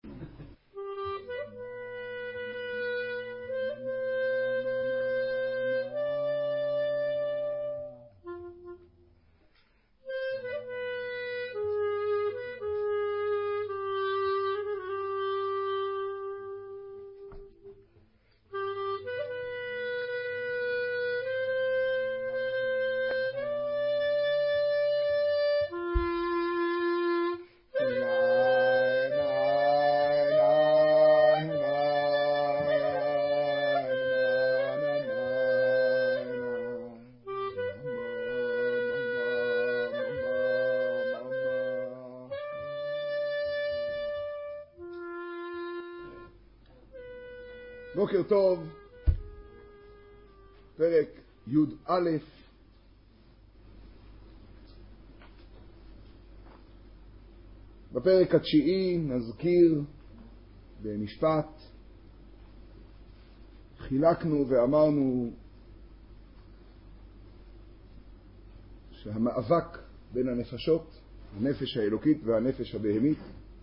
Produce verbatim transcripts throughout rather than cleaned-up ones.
בוקר טוב, פרק י' א', בפרק התשיעי נזכיר במשפט, חילקנו ואמרנו שהמאבק בין הנפשות, הנפש האלוקית והנפש הבהמית,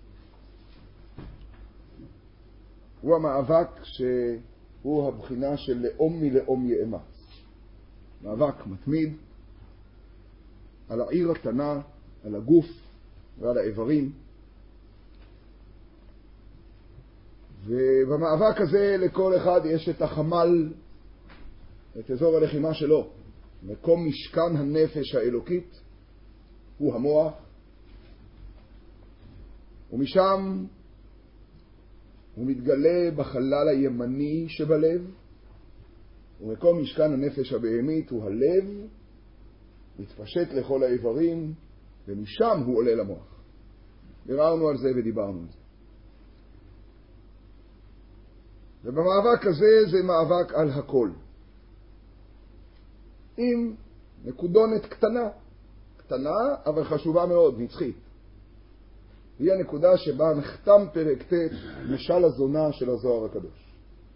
הוא המאבק שהוא הבחינה של לאום מלאום יאמץ. מאבק מתמיד על העיר התנה, על הגוף ועל האיברים. ובמאבק הזה לכל אחד יש את החמ"ל, את אזור הלחימה שלו. מקום משכן הנפש האלוקית הוא המוח, ומשם הוא מתגלה בחלל הימני שבלב, ומקום משכן הנפש הבהמית הוא הלב, מתפשט לכל האיברים, ומשם הוא עולה למוח. ביררנו על זה ודיברנו על זה. ובמאבק הזה זה מאבק על הכל. עם נקודונת קטנה, קטנה אבל חשובה מאוד, נצחית. היא הנקודה שבה נחתם פרק ט' משל הזונה של הזוהר הקדוש.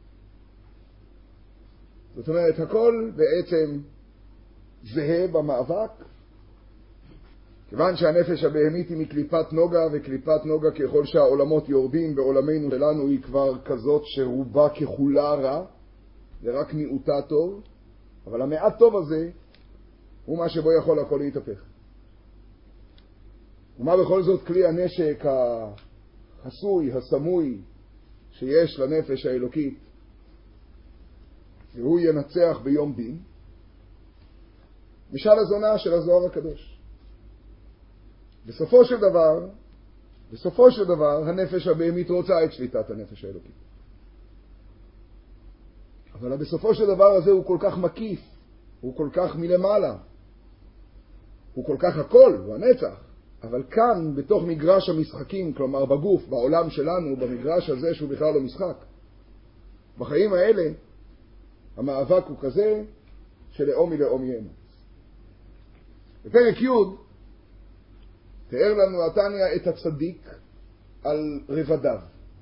זאת אומרת, הכל בעצם זהה במאבק, כיוון שהנפש הבהמית היא מקליפת נוגה, וקליפת נוגה ככל שהעולמות יורדים בעולמנו שלנו היא כבר כזאת שרובה ככולה רע, ורק מיעוטה טוב, אבל המעט טוב הזה הוא מה שבו יכול הכל להתהפך. ומה בכל זאת כלי הנשק החסוי, הסמוי, שיש לנפש האלוקית, והוא ינצח ביום דין? משל הזונה של הזוהר הקדוש. בסופו של דבר, בסופו של דבר, הנפש הבהמית רוצה את שליטת הנפש האלוקית. אבל בסופו של דבר הזה הוא כל כך מקיף, הוא כל כך מלמעלה, הוא כל כך הכל, הוא הנצח. אבל כאן, בתוך מגרש המשחקים, כלומר בגוף, בעולם שלנו, במגרש הזה שהוא בכלל לא משחק, בחיים האלה, המאבק הוא כזה שלאום מלאום יאמץ. בפרק י' תאר לנו התניא את הצדיק על רבדיו.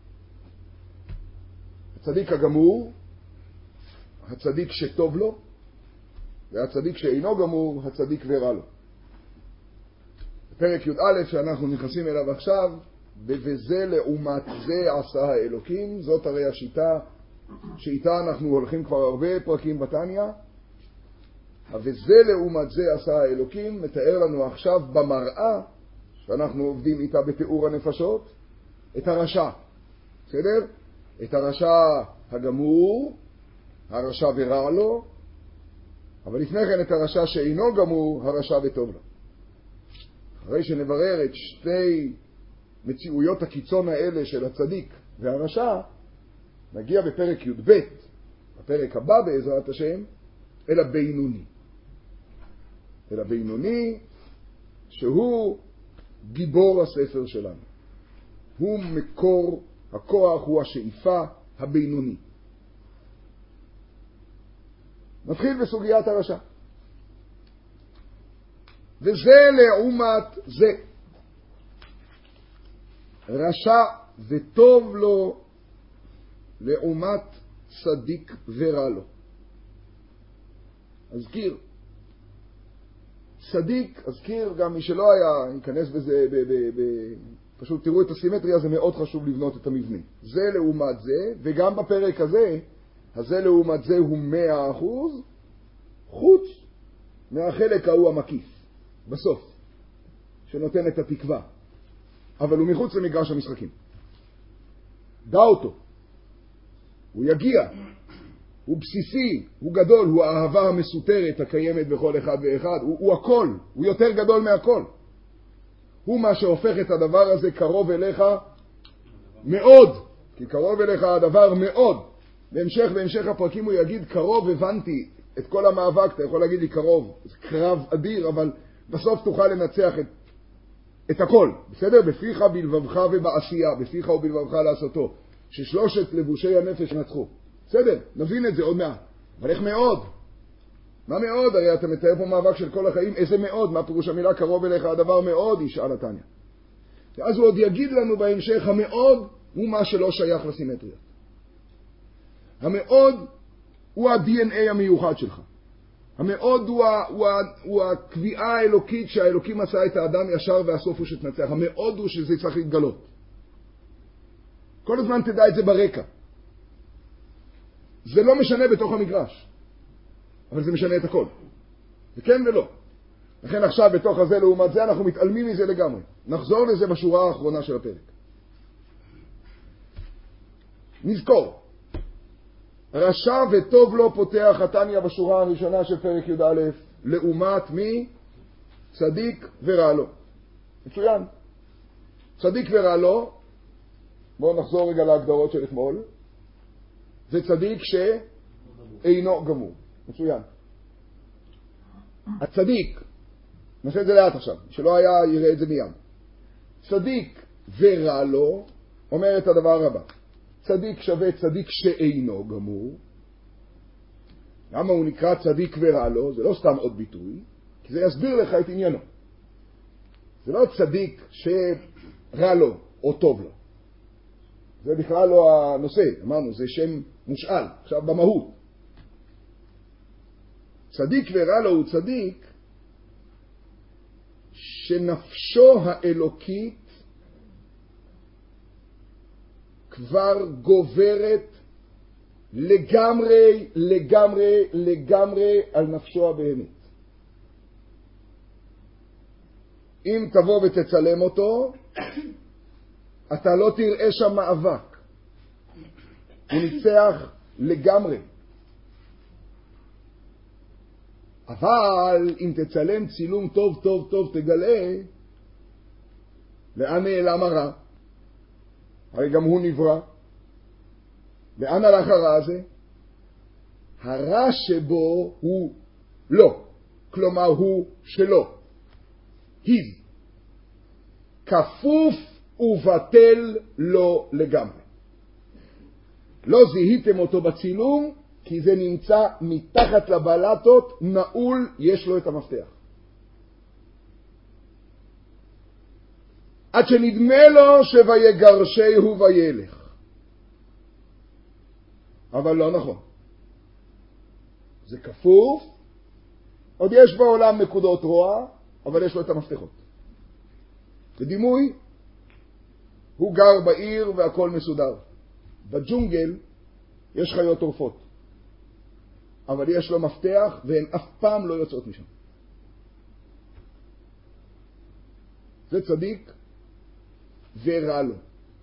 הצדיק הגמור, הצדיק שטוב לו, והצדיק שאינו גמור, הצדיק ורע לו. בפרק י"א שאנחנו נכנסים אליו עכשיו, ובזה לעומת זה עשה האלוקים, זאת הרי השיטה שאיתה אנחנו הולכים כבר הרבה פרקים בתניא. וזה לעומת זה עשה האלוקים מתאר לנו עכשיו במראה שאנחנו עובדים איתה בתיאור הנפשות, את הרשע. בסדר? את הרשע הגמור, הרשע ורע לו, אבל לפני כן את הרשע שאינו גמור, הרשע וטוב לו. אחרי שנברר את שתי מציאויות הקיצון האלה של הצדיק והרשע, נגיע בפרק י"ב, בפרק הבא בעזרת השם, אל הבינוני. אל הבינוני שהוא גיבור הספר שלנו. הוא מקור הכוח, הוא השאיפה הבינוני. נתחיל בסוגיית הרשע. וזה לעומת זה. רשע וטוב לו לעומת צדיק ורע לו. אזכיר. צדיק, אזכיר גם מי שלא היה, ניכנס בזה פשוט תראו את הסימטריה, זה מאוד חשוב לבנות את המבנה. זה לעומת זה, וגם בפרק הזה, הזה לעומת זה הוא מאה אחוז, חוץ מהחלק ההוא המקיף, בסוף, שנותן את התקווה. אבל הוא מחוץ למגרש המשחקים. דע אותו. הוא יגיע. הוא בסיסי, הוא גדול, הוא האהבה המסותרת הקיימת בכל אחד ואחד. הוא, הוא הכל, הוא יותר גדול מהכל. הוא מה שהופך את הדבר הזה קרוב אליך מאוד. כי קרוב אליך הדבר מאוד. בהמשך, בהמשך הפרקים הוא יגיד, קרוב הבנתי את כל המאבק, אתה יכול להגיד לי קרוב, זה קרב אדיר, אבל בסוף תוכל לנצח את, את הכל, בסדר? בפיך בלבבך ובעשייה, בפיך ובלבבך לעשותו, ששלושת לבושי הנפש נצחו. בסדר, נבין את זה עוד מעט. אבל איך מאוד? מה מאוד? הרי אתה מתאר פה מאבק של כל החיים, איזה מאוד? מה פירוש המילה קרוב אליך הדבר מאוד? ישאל התניא. ואז הוא עוד יגיד לנו בהמשך, המאוד הוא מה שלא שייך לסימטריה. המאוד הוא ה-די אן איי המיוחד שלך. המאוד הוא, ה, הוא, ה, הוא הקביעה האלוקית שהאלוקים עשה את האדם ישר והסוף הוא שתנצח. המאוד הוא שזה צריך להתגלות. כל הזמן תדע את זה ברקע. זה לא משנה בתוך המגרש, אבל זה משנה את הכל. זה כן ולא. לכן עכשיו בתוך הזה לעומת זה אנחנו מתעלמים מזה לגמרי. נחזור לזה בשורה האחרונה של הפרק. נזכור. רשע וטוב לו פותח התניא בשורה הראשונה של פרק י"א, לעומת מי? צדיק ורע לו. מצוין. צדיק ורע לו, בואו נחזור רגע להגדרות של אתמול. זה צדיק שאינו גמור. מצוין. הצדיק, נעשה את זה לאט עכשיו, שלא היה יראה את זה מיד. צדיק ורע לו, אומר את הדבר הבא. צדיק שווה צדיק שאינו גמור. למה הוא נקרא צדיק ורע לו? זה לא סתם עוד ביטוי, כי זה יסביר לך את עניינו. זה לא צדיק שרע לו או טוב לו. זה בכלל לא הנושא, אמרנו, זה שם מושאל, עכשיו במהות. צדיק ורע לו הוא צדיק שנפשו האלוקית כבר גוברת לגמרי, לגמרי, לגמרי על נפשו הבהמית. אם תבוא ותצלם אותו, אתה לא תראה שם מאבק. הוא ניצח לגמרי. אבל אם תצלם צילום טוב טוב טוב תגלה לאן נעלם הרע. הרי גם הוא נברא. לאן הלך הרע הזה? הרע שבו הוא לא. כלומר הוא שלו. היז. כפוף ובטל לו לגמרי. לא זיהיתם אותו בצילום, כי זה נמצא מתחת לבלטות, נעול, יש לו את המפתח. עד שנדמה לו שויגרשהו וילך. אבל לא נכון. זה כפוף, עוד יש בעולם נקודות רוע, אבל יש לו את המפתחות. בדימוי, הוא גר בעיר והכל מסודר. בג'ונגל יש חיות טורפות. אבל יש לו מפתח והן אף פעם לא יוצאות משם. זה צדיק ורע לו.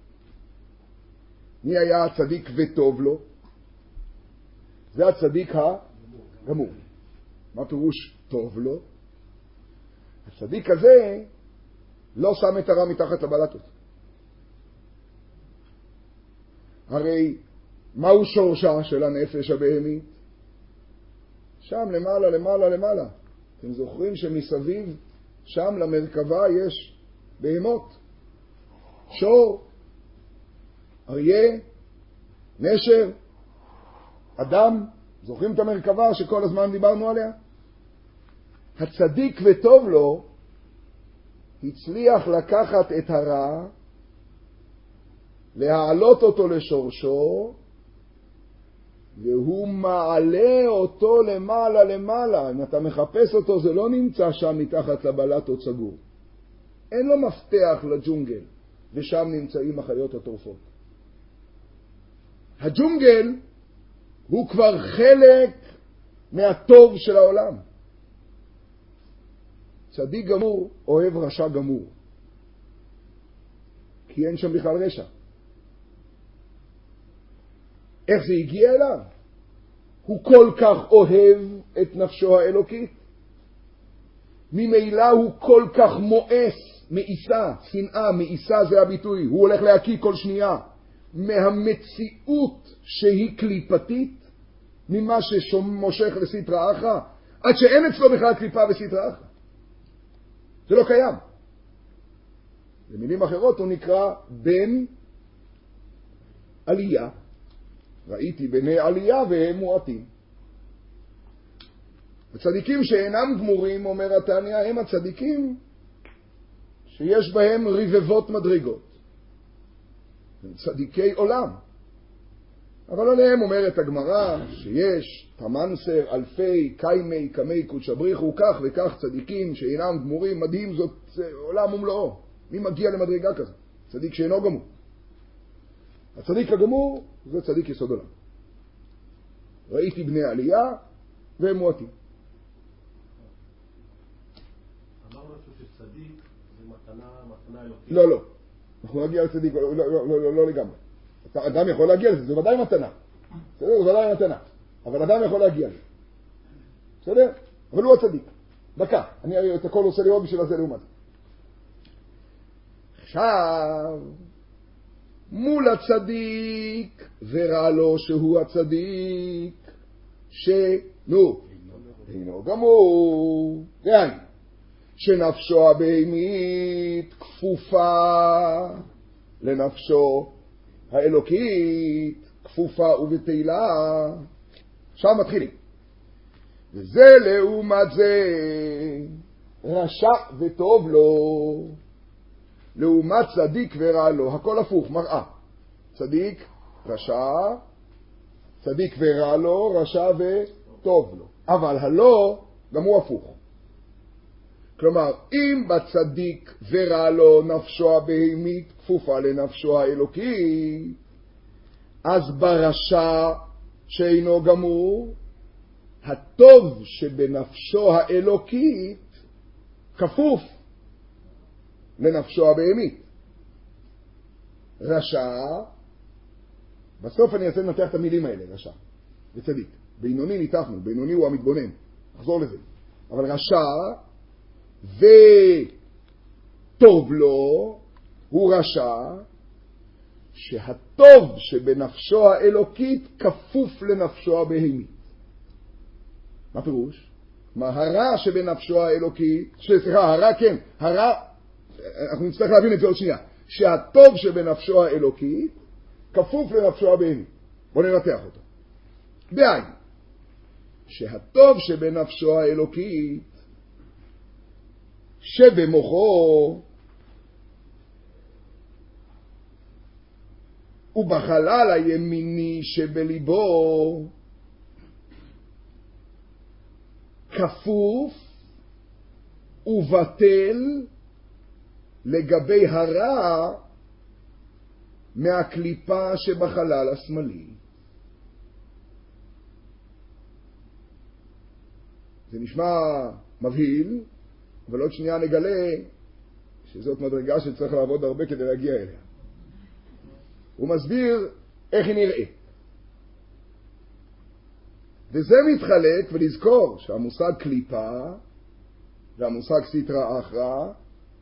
מי היה הצדיק וטוב לו? זה הצדיק הגמור. מה פירוש טוב לו? הצדיק הזה לא שם את הרע מתחת לבלטות. הרי מהו שורשה של הנפש הבהמית? שם למעלה, למעלה, למעלה. אתם זוכרים שמסביב, שם למרכבה יש בהמות. שור, אריה, נשר, אדם. זוכרים את המרכבה שכל הזמן דיברנו עליה? הצדיק וטוב לו הצליח לקחת את הרע, להעלות אותו לשורשו, והוא מעלה אותו למעלה למעלה. אם אתה מחפש אותו, זה לא נמצא שם מתחת לבלטות סגור. אין לו מפתח לג'ונגל. ושם נמצאים החיות הטורפות. הג'ונגל הוא כבר חלק מהטוב של העולם. צדיק גמור אוהב רשע גמור, כי אין שם בכלל רשע. איך זה הגיע אליו? הוא כל כך אוהב את נפשו האלוקית, ממילא הוא כל כך מואס, מאיסה, שנאה, מאיסה זה הביטוי, הוא הולך להקיא כל שנייה, מהמציאות שהיא קליפתית, ממה שמושך לסטרא אחרא, עד שאין אצלו בכלל קליפה וסטרא אחרא. זה לא קיים. במילים אחרות הוא נקרא בן עלייה. ראיתי בני עלייה והם מועטים. הצדיקים שאינם גמורים, אומר התניא, הם הצדיקים שיש בהם רבבות מדרגות. הם צדיקי עולם. אבל עליהם אומרת הגמרא שיש תמנסר, אלפי, קיימי, קמי, קודש בריחו, כך וכך צדיקים שאינם גמורים. מדהים, זאת עולם ומלואו. מי מגיע למדרגה כזאת? צדיק שאינו גמור. הצדיק הגמור זה צדיק יסוד עולם. ראיתי בני עלייה והם מועטים. אמרנו שצדיק זה מתנה, מתנה אלוקית. לא, לא. אנחנו נגיע לצדיק, לא, לא, לא, לא, לא לגמרי. אדם יכול להגיע לזה, זה ודאי מתנה. בסדר? זה ודאי מתנה. אבל אדם יכול להגיע לזה. בסדר? אבל הוא הצדיק. דקה. אני את הכל עושה לראות בשביל הזה לעומת. עכשיו, מול הצדיק, ורע לו שהוא הצדיק, שנו, אינו גמור, ראי, שנפשו הבהמית כפופה לנפשו האלוקית, כפופה ובתהילה. עכשיו מתחילים. וזה לעומת זה רשע וטוב לו, לעומת צדיק ורע לו, הכל הפוך, מראה. צדיק, רשע, צדיק ורע לו, רשע וטוב לו. אבל הלא, גם הוא הפוך. כלומר, אם בצדיק ורע לו נפשו הבהמית כפופה לנפשו האלוקית, אז ברשע שאינו גמור, הטוב שבנפשו האלוקית כפוף לנפשו הבהמית. רשע, בסוף אני אעשה לנתח את המילים האלה, רשע וצדיק. בינוני ניתחנו, בינוני הוא המתבונן, נחזור לזה. אבל רשע וטוב לו הוא רשע שהטוב שבנפשו האלוקית כפוף לנפשו הבהמית. מה פירוש? מה הרע שבנפשו האלוקית, סליחה, הרע כן, הרע, אנחנו נצטרך להבין את זה עוד שנייה, שהטוב שבנפשו האלוקית כפוף לנפשו הבהמית. בואו ננתח אותו. בעין, שהטוב שבנפשו האלוקית שבמוחו ובחלל הימיני שבליבו כפוף ובטל לגבי הרע מהקליפה שבחלל השמאלי. זה נשמע מבהיל, אבל עוד שנייה נגלה שזאת מדרגה שצריך לעבוד הרבה כדי להגיע אליה. הוא מסביר איך היא נראית. וזה מתחלק, ולזכור שהמושג קליפה והמושג סטרא אחרא,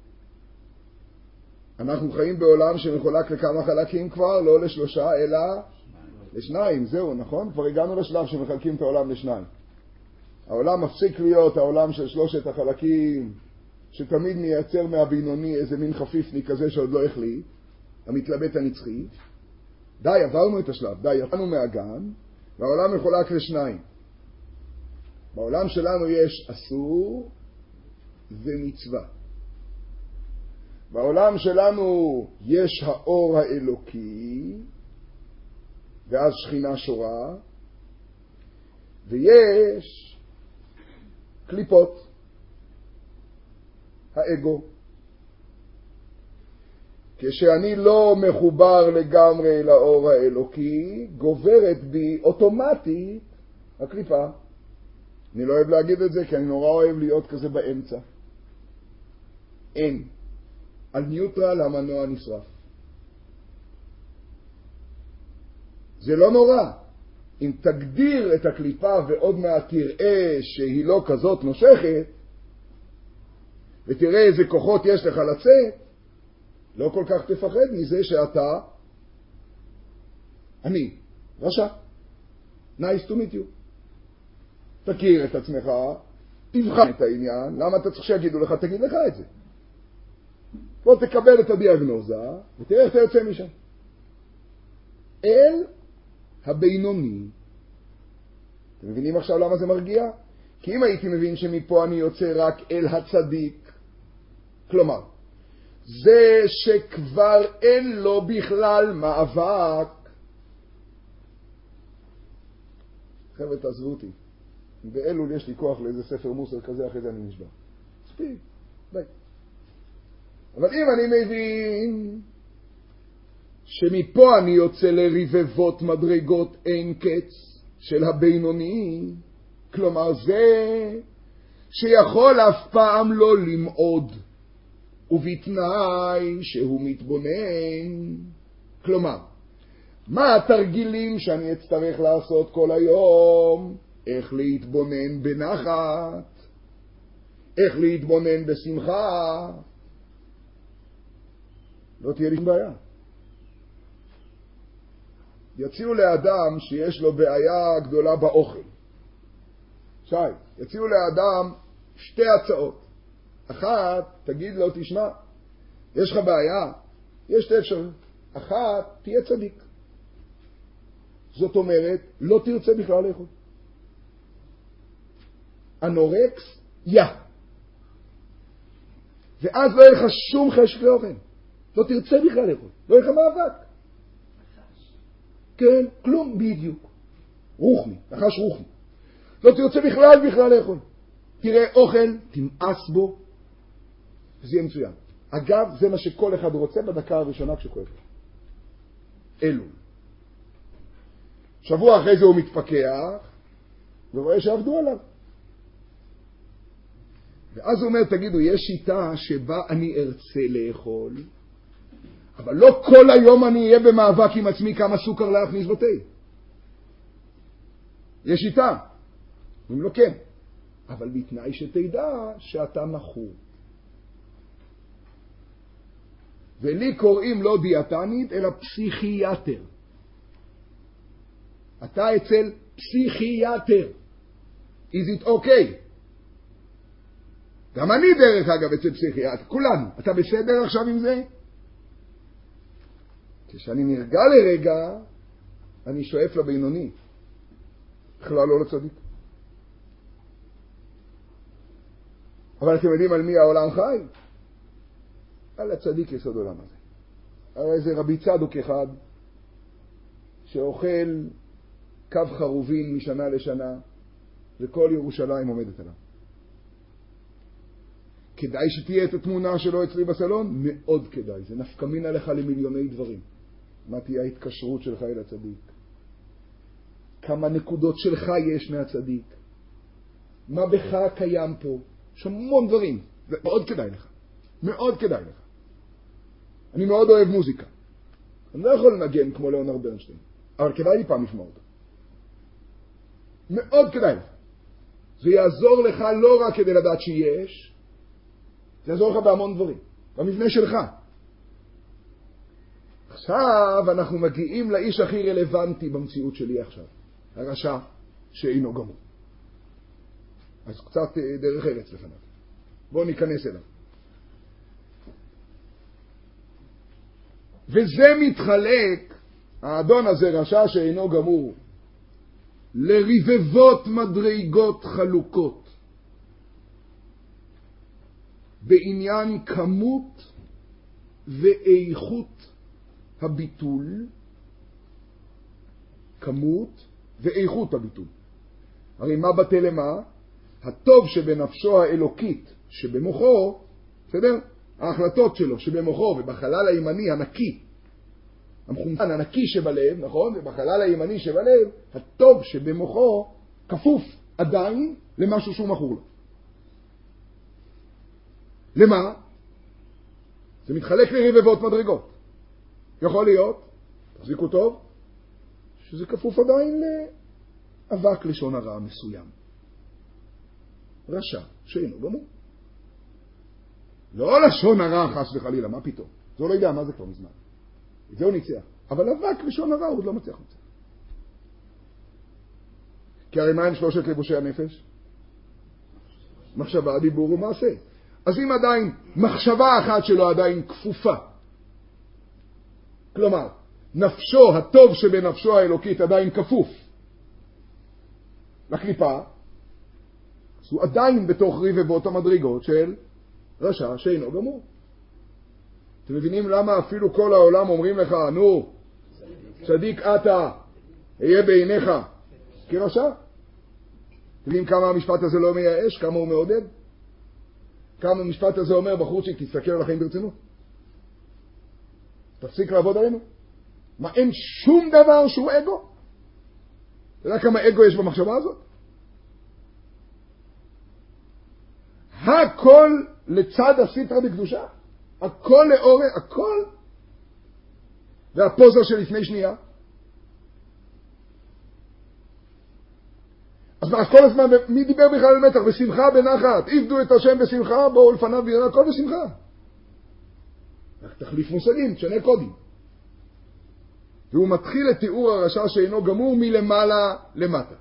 אנחנו חיים בעולם שמחולק לכמה חלקים כבר, לא לשלושה אלא לשניים. זהו, נכון? כבר הגענו לשלב שמחלקים את העולם לשניים. העולם מפסיק להיות העולם של שלושת החלקים, שתמיד מייצר מהבינוני איזה מין חפיפני כזה שעוד לא החליט, המתלבט הנצחי. די, עברנו את השלב, די, יצאנו מהגן, והעולם מחולק לשניים. בעולם שלנו יש אסור ומצווה. בעולם שלנו יש האור האלוקי, ואז שכינה שורה, ויש קליפות, האגו. כשאני לא מחובר לגמרי לאור האלוקי, גוברת בי אוטומטית הקליפה. אני לא אוהב להגיד את זה, כי אני נורא אוהב להיות כזה באמצע. אין. על ניוטרל המנוע נשרף. זה לא נורא. אם תגדיר את הקליפה ועוד מעט תראה שהיא לא כזאת נושכת, ותראה איזה כוחות יש לך לצאת, לא כל כך תפחד מזה שאתה, אני, רשע. Nice to meet you. תכיר את עצמך, תבחן את העניין, למה אתה צריך שיגידו לך, תגיד לך את זה. בוא תקבל את הדיאגנוזה, ותראה איך אתה יוצא משם. אל הבינוני. אתם מבינים עכשיו למה זה מרגיע? כי אם הייתי מבין שמפה אני יוצא רק אל הצדיק, כלומר, זה שכבר אין לו בכלל מאבק. חבר'ה, תעזבו אותי. באלול יש לי כוח לאיזה ספר מוסר כזה, אחרי זה אני נשבע. ספיק, ביי. אבל אם אני מבין שמפה אני יוצא לרבבות מדרגות אין קץ של הבינוני, כלומר זה שיכול אף פעם לא למעוד, ובתנאי שהוא מתבונן. כלומר, מה התרגילים שאני אצטרך לעשות כל היום? איך להתבונן בנחת, איך להתבונן בשמחה. לא תהיה לי בעיה. יציעו לאדם שיש לו בעיה גדולה באוכל. שי, יציעו לאדם שתי הצעות. אחת, תגיד לו, תשמע, יש לך בעיה? יש שתי אפשרויות. אחת, תהיה צדיק. זאת אומרת, לא תרצה בכלל לאכול. אנורקס, יא. ואז לא יהיה לך שום חשק לאוכל. לא תרצה בכלל לאכול. לא יהיה לך מאבק. כן, כלום בדיוק. רוחני, נחש רוחני. לא תרצה בכלל בכלל לאכול. תראה אוכל, תמאס בו, וזה יהיה מצוין. אגב, זה מה שכל אחד רוצה בדקה הראשונה כשכואב לו. אלול. שבוע אחרי זה הוא מתפקח, ורואה שעבדו עליו. ואז הוא אומר, תגידו, יש שיטה שבה אני ארצה לאכול, אבל לא כל היום אני אהיה במאבק עם עצמי כמה סוכר להכניס בתה. יש שיטה. אומרים לו כן, אבל בתנאי שתדע שאתה מכור. ולי קוראים לא דיאטנית, אלא פסיכיאטר. אתה אצל פסיכיאטר. Is it okay? גם אני דרך אגב אצל פסיכיאטר, כולנו. אתה בסדר עכשיו עם זה? כשאני נרגע לרגע, אני שואף לבינוני. בכלל לא לצדיק. אבל אתם יודעים על מי העולם חי? על הצדיק יסוד עולם הזה. הרי זה רבי צדוק אחד שאוכל קו חרובין משנה לשנה וכל ירושלים עומדת עליו. כדאי שתהיה את התמונה שלו אצלי בסלון? מאוד כדאי. זה נפקא מינה לך למיליוני דברים. מה תהיה ההתקשרות שלך אל הצדיק? כמה נקודות שלך יש מהצדיק? מה בך קיים פה? יש המון דברים. זה מאוד כדאי לך. מאוד כדאי לך. אני מאוד אוהב מוזיקה. אני לא יכול לנגן כמו ליאונרד ברנשטיין, אבל כדאי לי פעם לשמוע אותו. מאוד כדאי לך. זה יעזור לך לא רק כדי לדעת שיש, זה יעזור לך בהמון דברים. במבנה שלך. עכשיו אנחנו מגיעים לאיש הכי רלוונטי במציאות שלי עכשיו. הרשע שאינו גמור. אז קצת דרך ארץ לפניו. בואו ניכנס אליו. וזה מתחלק, האדון הזה רשע שאינו גמור, לרבבות מדרגות חלוקות. בעניין כמות ואיכות הביטול, כמות ואיכות הביטול. הרי מה בטל למה? הטוב שבנפשו האלוקית שבמוחו, בסדר? ההחלטות שלו שבמוחו ובחלל הימני הנקי, המחומצן הנקי שבלב, נכון? ובחלל הימני שבלב, הטוב שבמוחו כפוף עדיין למשהו שהוא מכור לו. למה? זה מתחלק לרבבות מדרגות. יכול להיות, תחזיקו טוב, שזה כפוף עדיין לאבק לשון הרע מסוים. רשע, שאינו גמור. לא לשון הרע חס וחלילה, מה פתאום? זה לא יודע מה זה כבר מזמן. את זה הוא ניצח. אבל אבק לשון הרע הוא עוד לא מצליח לצח. כי הרי מה עם שלושת לבושי הנפש? מחשבה, דיבור ומעשה. אז אם עדיין מחשבה אחת שלו עדיין כפופה, כלומר, נפשו, הטוב שבנפשו האלוקית עדיין כפוף לקליפה, אז הוא עדיין בתוך רבבות המדרגות של רשע שאינו גמור. אתם מבינים למה אפילו כל העולם אומרים לך, נו, צדיק אתה, אהיה בעיניך כרשע? אתם יודעים כמה המשפט הזה לא מייאש, כמה הוא מעודד? כמה המשפט הזה אומר, בחורצ'יק, תסתכל על החיים ברצינות. תפסיק לעבוד עלינו. מה, אין שום דבר שהוא אגו? אתה יודע כמה אגו יש במחשבה הזאת? הכל לצד הסיטרא דקדושה. הכל לאורך, הכל. והפוזה של לפני שנייה. אז מה, כל הזמן, מי דיבר בכלל על מתח? בשמחה, בנחת. עבדו את השם בשמחה, בואו לפניו ויראה, הכל בשמחה. רק תחליף מושגים, תשנה קודים. והוא מתחיל את תיאור הרשע שאינו גמור מלמעלה למטה.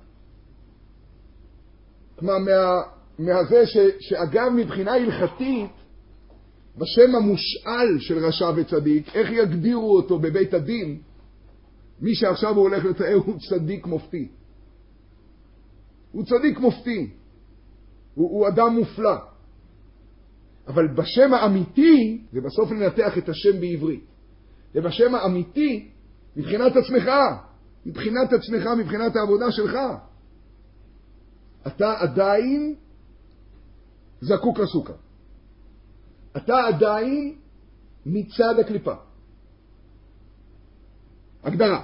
כלומר, מה, מהזה ש, שאגב מבחינה הלכתית, בשם המושאל של רשע וצדיק, איך יגדירו אותו בבית הדין, מי שעכשיו הוא הולך לתאר הוא צדיק מופתי. הוא צדיק מופתי. הוא, הוא אדם מופלא. אבל בשם האמיתי, ובסוף לנתח את השם בעברית, ובשם האמיתי, מבחינת עצמך, מבחינת עצמך, מבחינת העבודה שלך, אתה עדיין זקוק לסוכה. אתה עדיין מצד הקליפה. הגדרה.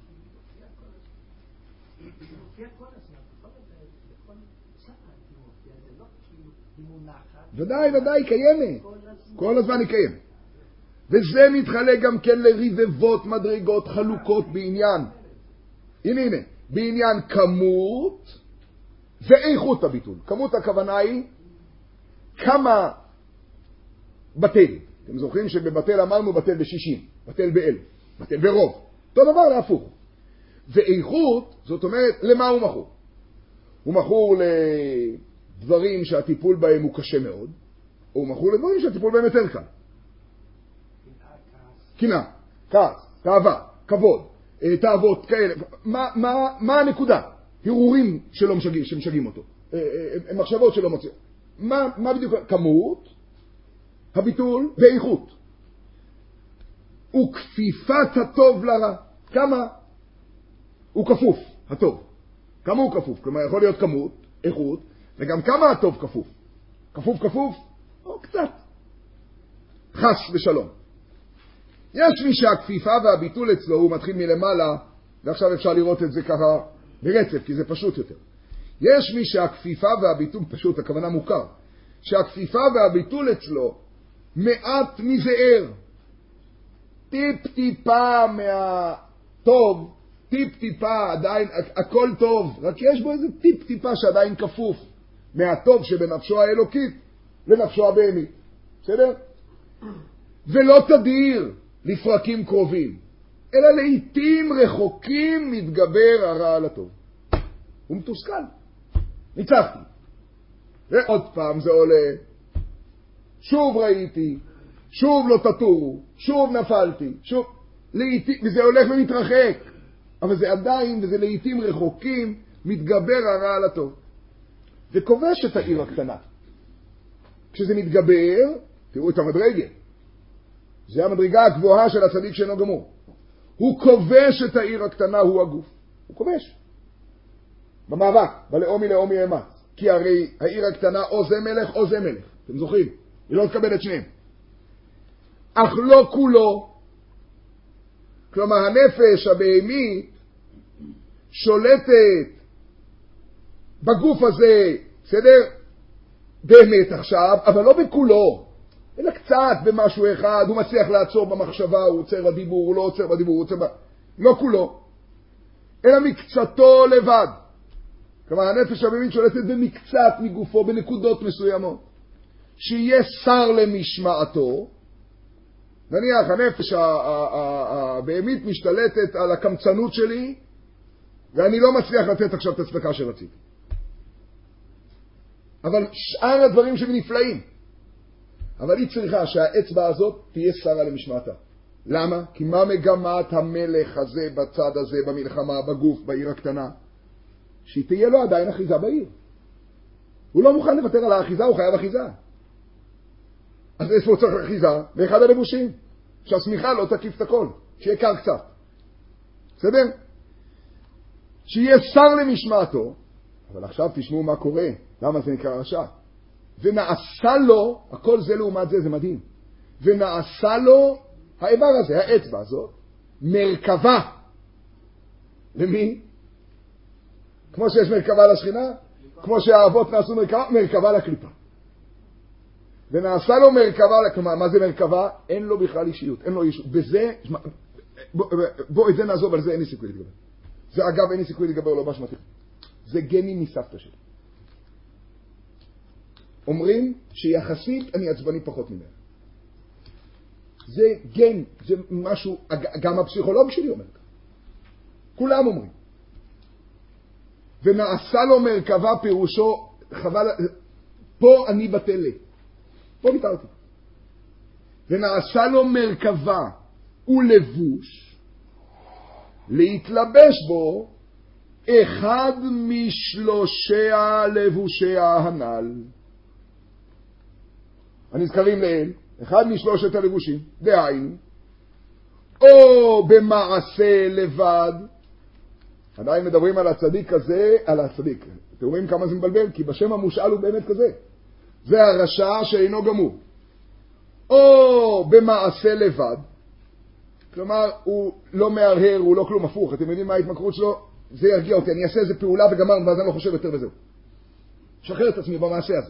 ודאי, ודאי, קיימת. כל הזמן היא קיימת. וזה מתחלק גם כן לרבבות מדרגות חלוקות בעניין. הנה, הנה. בעניין כמות ואיכות הביטול. כמות הכוונה היא כמה בטל. אתם זוכרים שבבטל אמרנו בטל ב-שישים, בטל ב-אלף, בטל ברוב. אותו דבר להפוך. ואיכות, זאת אומרת, למה הוא מכור? הוא מכור לדברים שהטיפול בהם הוא קשה מאוד, או הוא מכור לדברים שהטיפול בהם יותר קל. קנאה, כעס, תאווה, כבוד, תאוות כאלה. מה, מה, מה הנקודה? הרהורים שלא משגעים, שמשגעים אותו. מחשבות שלא מוצאים. מה, מה בדיוק? כמות, הביטול ואיכות. וכפיפת הטוב לרע. כמה? הוא כפוף, הטוב. כמה הוא כפוף? כלומר, יכול להיות כמות, איכות, וגם כמה הטוב כפוף. כפוף כפוף? או קצת. חס ושלום. יש מי שהכפיפה והביטול אצלו הוא מתחיל מלמעלה, ועכשיו אפשר לראות את זה ככה ברצף, כי זה פשוט יותר. יש מי שהכפיפה והביטול, פשוט, הכוונה מוכר, שהכפיפה והביטול אצלו מעט מזער. טיפ טיפה מהטוב, טיפ טיפה עדיין, הכל טוב, רק יש בו איזה טיפ טיפה שעדיין כפוף מהטוב שבנפשו האלוקית לנפשו הבהמית. בסדר? ולא תדיר לפרקים קרובים, אלא לעתים רחוקים מתגבר הרע על הטוב. הוא מתוסכל. ניצחתי. ועוד פעם זה עולה. שוב ראיתי, שוב לא תטורו, שוב נפלתי, שוב, לעתים, וזה הולך ומתרחק. אבל זה עדיין, וזה לעתים רחוקים, מתגבר הרע על הטוב. זה כובש את העיר הקטנה. כשזה מתגבר, תראו את המדרגה. זה המדרגה הגבוהה של הצדיק שאינו גמור. הוא כובש את העיר הקטנה, הוא הגוף. הוא כובש. במאבק, בלאומי לאומי אמץ. כי הרי העיר הקטנה או זה מלך או זה מלך. אתם זוכרים? היא לא תקבל את שניהם. אך לא כולו. כלומר, הנפש הבהמית שולטת בגוף הזה, בסדר? באמת עכשיו, אבל לא בכולו, אלא קצת במשהו אחד, הוא מצליח לעצור במחשבה, הוא עוצר בדיבור, הוא לא עוצר בדיבור, הוא עוצר ב... לא כולו, אלא מקצתו לבד. כלומר, הנפש הבהמית שולטת במקצת מגופו, בנקודות מסוימות. שיהיה שר למשמעתו, נניח, הנפש הבהמית משתלטת על הקמצנות שלי, ואני לא מצליח לתת עכשיו את הצדקה שרציתי. אבל שאר הדברים שלי נפלאים. אבל היא צריכה שהאצבע הזאת תהיה שרה למשמעתה. למה? כי מה מגמת המלך הזה בצד הזה, במלחמה, בגוף, בעיר הקטנה? שהיא תהיה לו עדיין אחיזה בעיר. הוא לא מוכן לוותר על האחיזה, הוא חייב אחיזה. אז איפה הוא צריך אחיזה? באחד הלבושים. שהסמיכה לא תקיף את הכל, שיהיה קר קצת. בסדר? שיהיה שר למשמעתו, אבל עכשיו תשמעו מה קורה, למה זה נקרא רשע. ונעשה לו, הכל זה לעומת זה, זה מדהים. ונעשה לו, האיבר הזה, האצבע הזאת, מרכבה. למי? כמו שיש מרכבה לשכינה, כמו שהאבות נעשו מרכבה, מרכבה לקליפה. ונעשה לו מרכבה, כלומר, מה זה מרכבה? אין לו בכלל אישיות, אין לו אישיות. בזה, בוא, בוא, את זה נעזוב, על זה אין לי סיכוי להתגבר. זה אגב, אין לי סיכוי להתגבר, לא באשמתי. זה גני מסבתא שלי. אומרים שיחסית אני עצבני פחות ממנו. זה גן, זה משהו, גם הפסיכולוג שלי אומר. כולם אומרים. ונעשה לו מרכבה פירושו, חבל, פה אני בטלה. פה ביטרתי. ונעשה לו מרכבה ולבוש, להתלבש בו אחד משלושיה לבושיה הנ"ל. הנזכרים לאל, אחד משלושת הלבושים, דהיינו, או במעשה לבד, עדיין מדברים על הצדיק הזה, על הצדיק. אתם רואים כמה זה מבלבל? כי בשם המושאל הוא באמת כזה. זה הרשע שאינו גמור. או במעשה לבד, כלומר, הוא לא מהרהר, הוא לא כלום הפוך. אתם יודעים מה ההתמכרות שלו? זה ירגיע אותי. אני אעשה איזה פעולה וגמרנו, ואז אני לא חושב יותר וזהו. שחרר את עצמי במעשה הזה.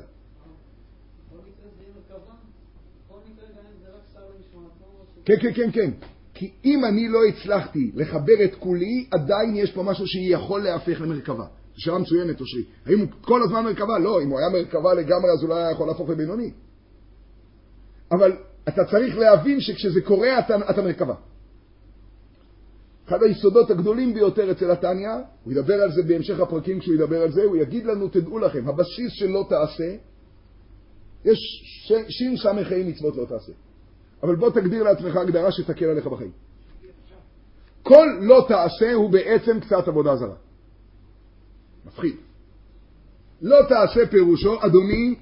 כן, כן, כן, כן. כי אם אני לא הצלחתי לחבר את כולי, עדיין יש פה משהו שיכול להפך למרכבה. זו שאלה מצוינת, אושרי. האם הוא כל הזמן מרכבה? לא. אם הוא היה מרכבה לגמרי, אז אולי יכול להפוך לבינוני. אבל אתה צריך להבין שכשזה קורה, אתה, אתה מרכבה. אחד היסודות הגדולים ביותר אצל התניא, הוא ידבר על זה בהמשך הפרקים, כשהוא ידבר על זה, הוא יגיד לנו, תדעו לכם, הבסיס של לא תעשה, יש שין סמכי מצוות לא תעשה. אבל בוא תגדיר לעצמך הגדרה שתקל עליך בחיים. כל לא תעשה הוא בעצם קצת עבודה זרה. מפחיד. לא תעשה פירושו, אדוני,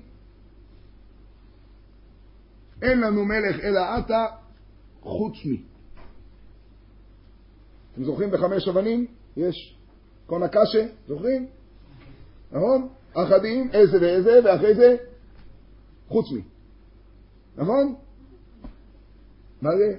אין לנו מלך אלא אתה חוץ מי. אתם זוכרים בחמש אבנים? יש קונה קשה, זוכרים? נכון? אחדים, איזה ואיזה, ואחרי זה חוץ מי. נכון? מה זה?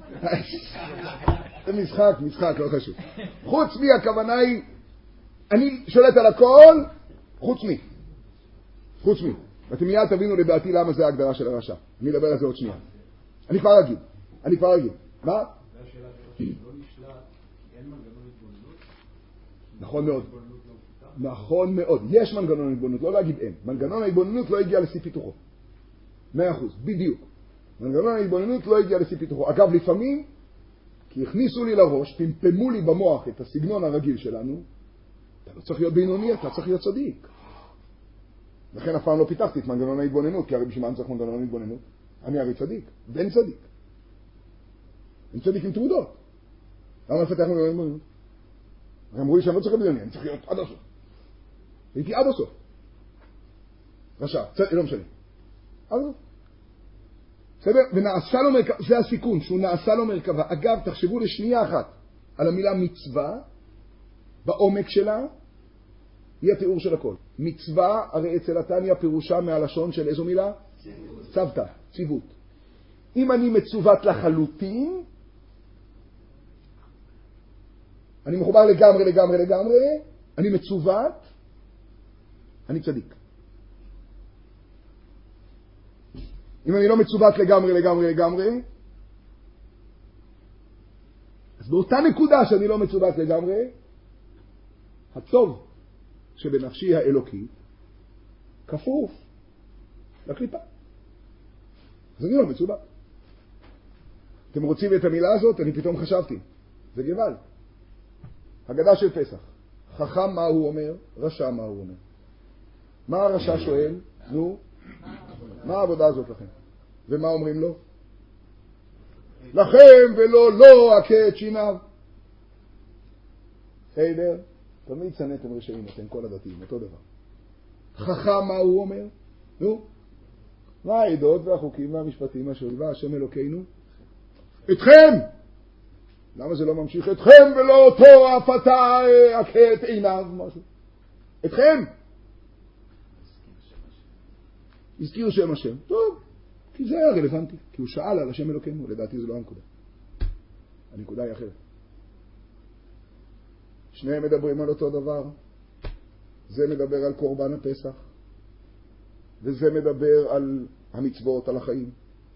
זה משחק, משחק, לא חשוב. חוץ מי הכוונה היא, אני שולט על הכל, חוץ מי. חוץ מי. ואתם מיד תבינו לדעתי למה זה ההגדרה של הרשע. אני אדבר על זה עוד שנייה. אני כבר אגיד. אני כבר אגיד. מה? זה השאלה שלא נשלט, אין מנגנון התבוננות? נכון מאוד. נכון מאוד. יש מנגנון התבוננות, לא להגיד אין. מנגנון ההתבוננות לא הגיע לשיא פיתוחו. מאה אחוז, בדיוק. מנגנון ההתבוננות לא הגיע לשיא פיתוחו. אגב, לפעמים, כי הכניסו לי לראש, פמפמו לי במוח את הסגנון הרגיל שלנו, אתה לא צריך להיות בינוני, אתה צריך להיות צדיק. לכן אף פעם לא פיתחתי את מנגנון ההתבוננות, כי הרי בשביל מה אני צריך מנגנון ההתבוננות? אני הרי צדיק, בן צדיק. אני צדיק עם תעודות. למה לפתח מנגנון ההתבוננות? הם אמרו לי שאני לא צריך להיות בינוני, אני צריך להיות עד הסוף. הייתי עד הסוף. רשע, לא משנה. עד הסוף. בסדר? ונעשה לו מרכבה, זה הסיכון, שהוא נעשה לו מרכבה. אגב, תחשבו לשנייה אחת על המילה מצווה, בעומק שלה, היא התיאור של הכל. מצווה, הרי אצל התניא פירושה מהלשון של איזו מילה? צוותא, ציוות. אם אני מצוות לחלוטין, אני מחובר לגמרי, לגמרי, לגמרי, אני מצוות, אני צדיק. אם אני לא מצוות לגמרי, לגמרי, לגמרי, אז באותה נקודה שאני לא מצוות לגמרי, הטוב שבנפשי האלוקי כפוף לקליפה. אז אני לא מצוות. אתם רוצים את המילה הזאת? אני פתאום חשבתי. זה גבל. הגדה של פסח. חכם מה הוא אומר, רשע מה הוא אומר. מה הרשע שואל? נו, מה העבודה הזאת לכם? ומה אומרים לו? לכם ולא לא אכה את שיניו. בסדר? תמיד שנאתם רשעים, אתם כל הדתיים, אותו דבר. חכם מה הוא אומר? נו, מה העדות והחוקים והמשפטים אשר היווה השם אלוקינו? אתכם! למה זה לא ממשיך? אתכם ולא אותו אף אתה אכה את עיניו, משהו. אתכם! הזכיר שם השם. טוב, כי זה היה רלוונטי. כי הוא שאל על השם אלוקינו. לדעתי זה לא הנקודה. הנקודה היא אחרת. שניהם מדברים על אותו דבר. זה מדבר על קורבן הפסח. וזה מדבר על המצוות, על החיים.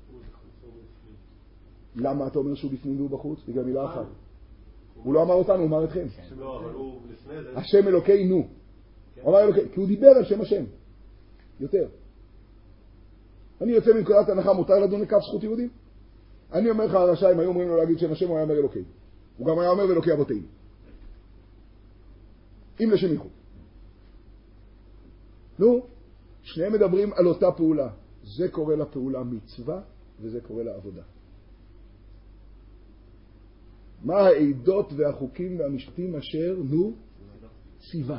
למה אתה אומר שהוא בפנים והוא בחוץ? בגלל מילה אחת. הוא לא אמר אותנו, הוא אמר אתכם. השם אלוקינו. הוא אמר אלוקינו, כי הוא דיבר על שם השם. יותר. אני יוצא מנקודת הנחה, מותר לדון לכף זכות יהודים? אני אומר לך, הרשעים היו אומרים לו להגיד שם השם, הוא היה אומר אלוקי. הוא גם היה אומר אלוקי אבותינו. אם לשם ייחוד. נו, שניהם מדברים על אותה פעולה. זה קורא לפעולה מצווה, וזה קורא לעבודה. מה העדות והחוקים והמשפטים אשר, נו, ציווה.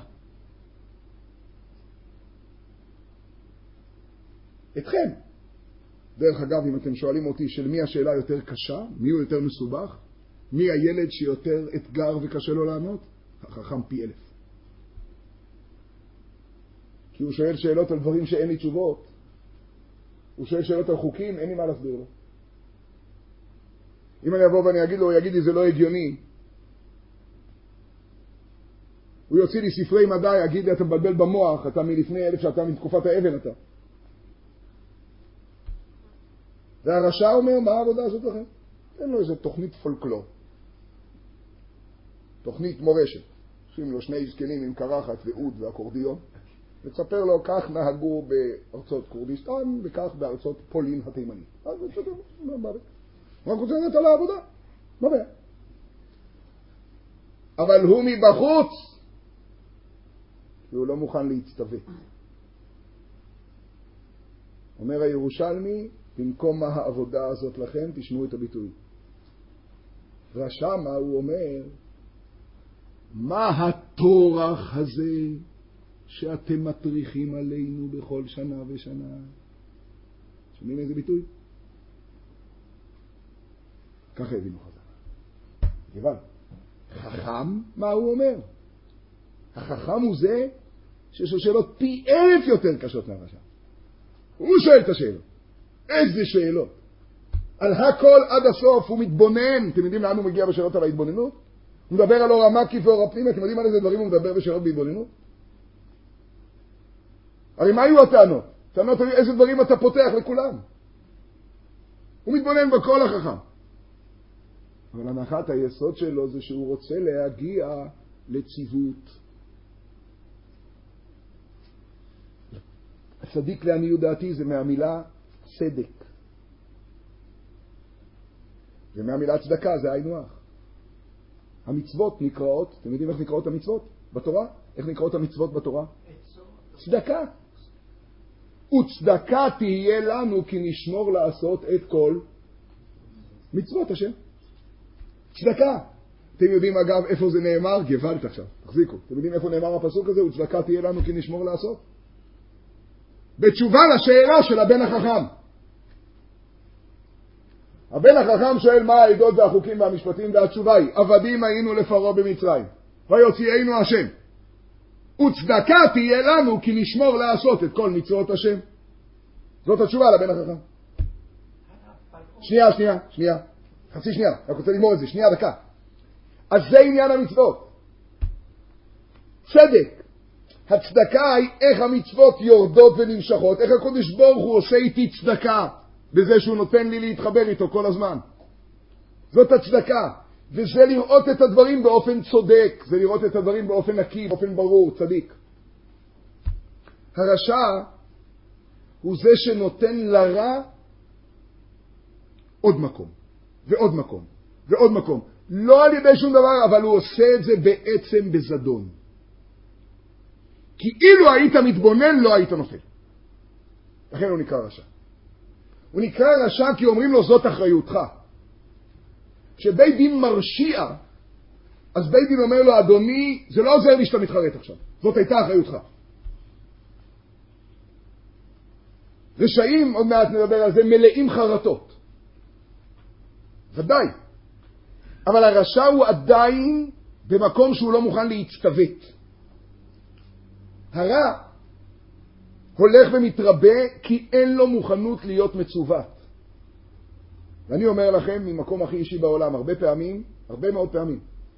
אתכם. דרך אגב, אם אתם שואלים אותי של מי השאלה יותר קשה, מי הוא יותר מסובך, מי הילד שיותר אתגר וקשה לו לענות, החכם פי אלף. כי הוא שואל שאלות על דברים שאין לי תשובות. הוא שואל שאלות על חוקים, אין לי מה להסביר לו. אם אני אבוא ואני אגיד לו, הוא יגיד לי, זה לא הגיוני. הוא יוציא לי ספרי מדע, יגיד לי, אתה מבלבל במוח, אתה מלפני אלף שאתה מתקופת האבן אתה. והרשע אומר, מה העבודה הזאת לכם? אין לו איזו תוכנית פולקלור. תוכנית מורשת. עושים לו שני זקנים עם קרחת ועוד ואקורדיון. ותספר לו, כך נהגו בארצות קורדיסטן, וכך בארצות פולין התימנית. אז זה בסדר, מה בעיה? רק רוצה לנהל על העבודה. מה בעיה? אבל הוא מבחוץ, כי הוא לא מוכן להצטווה. אומר הירושלמי, במקום מה העבודה הזאת לכם, תשמעו את הביטוי. רשע מה הוא אומר? מה התורח הזה שאתם מטריחים עלינו בכל שנה ושנה? שומעים איזה ביטוי? ככה הבינו חז"ל. גבל. חכם, מה הוא אומר? החכם הוא זה שיש לו שאלות פי אלף יותר קשות מהרשע. הוא שואל את השאלות. איזה שאלות? על הכל עד הסוף הוא מתבונן. אתם יודעים לאן הוא מגיע בשאלות על ההתבוננות? הוא מדבר על אור המקיף ואור הפנימי. אתם יודעים על איזה דברים הוא מדבר בשאלות בהתבוננות? הרי מה היו הטענות? טענות היו איזה דברים אתה פותח לכולם. הוא מתבונן בכל החכם. אבל הנחת היסוד שלו זה שהוא רוצה להגיע לציוות. הצדיק לעניות דעתי זה מהמילה צדק. ומהמילה צדקה זה היינו הך. המצוות נקראות, אתם יודעים איך נקראות המצוות בתורה? איך נקראות המצוות בתורה? צדקה. וצדקה תהיה לנו כי נשמור לעשות את כל מצוות השם. צדקה. אתם יודעים אגב איפה זה נאמר? גבלת עכשיו, תחזיקו. אתם יודעים איפה נאמר הפסוק הזה? וצדקה תהיה לנו כי נשמור לעשות. בתשובה לשאלה של הבן החכם. הבן החכם שואל מה העדות והחוקים והמשפטים, והתשובה היא, עבדים היינו לפרעה במצרים, ויוציאנו השם. וצדקה תהיה לנו כי נשמור לעשות את כל מצוות השם. זאת התשובה לבן החכם. שנייה, שנייה, שנייה. חצי שנייה, רק רוצה לגמור את זה, שנייה, דקה. אז זה עניין המצוות. צדק. הצדקה היא איך המצוות יורדות ונמשכות, איך הקדוש ברוך הוא עושה איתי צדקה, בזה שהוא נותן לי להתחבר איתו כל הזמן. זאת הצדקה. וזה לראות את הדברים באופן צודק, זה לראות את הדברים באופן נקי, באופן ברור, צדיק. הרשע הוא זה שנותן לרע עוד מקום, ועוד מקום, ועוד מקום. לא על ידי שום דבר, אבל הוא עושה את זה בעצם בזדון. כי אילו היית מתבונן, לא היית נופל. לכן הוא נקרא רשע. הוא נקרא רשע כי אומרים לו זאת אחריותך. כשבית דין מרשיע, אז בית דין אומר לו, אדוני, זה לא עוזר לי שאתה מתחרט עכשיו. זאת הייתה אחריותך. רשעים, עוד מעט נדבר על זה, מלאים חרטות. ודאי. אבל הרשע הוא עדיין במקום שהוא לא מוכן להצטוות. הרע הולך ומתרבה כי אין לו מוכנות להיות מצוות. ואני אומר לכם, ממקום הכי אישי בעולם, הרבה פעמים, הרבה מאוד פעמים,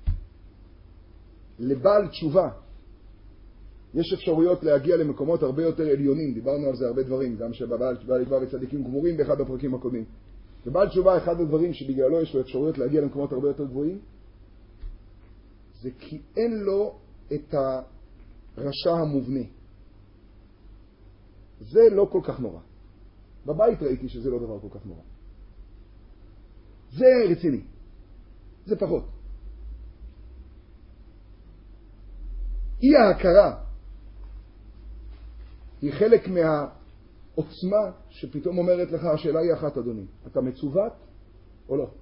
לבעל תשובה, יש אפשרויות להגיע למקומות הרבה יותר עליונים. דיברנו על זה הרבה דברים, גם שבבעל תשובה וצדיקים גמורים באחד הפרקים הקודמים. לבעל תשובה, אחד הדברים שבגללו יש לו אפשרויות להגיע למקומות הרבה יותר גבוהים, זה כי אין לו את הרשע המובנה. זה לא כל כך נורא. בבית ראיתי שזה לא דבר כל כך נורא. זה רציני. זה פחות. אי ההכרה היא חלק מהעוצמה שפתאום אומרת לך, השאלה היא אחת, אדוני, אתה מצוות או לא?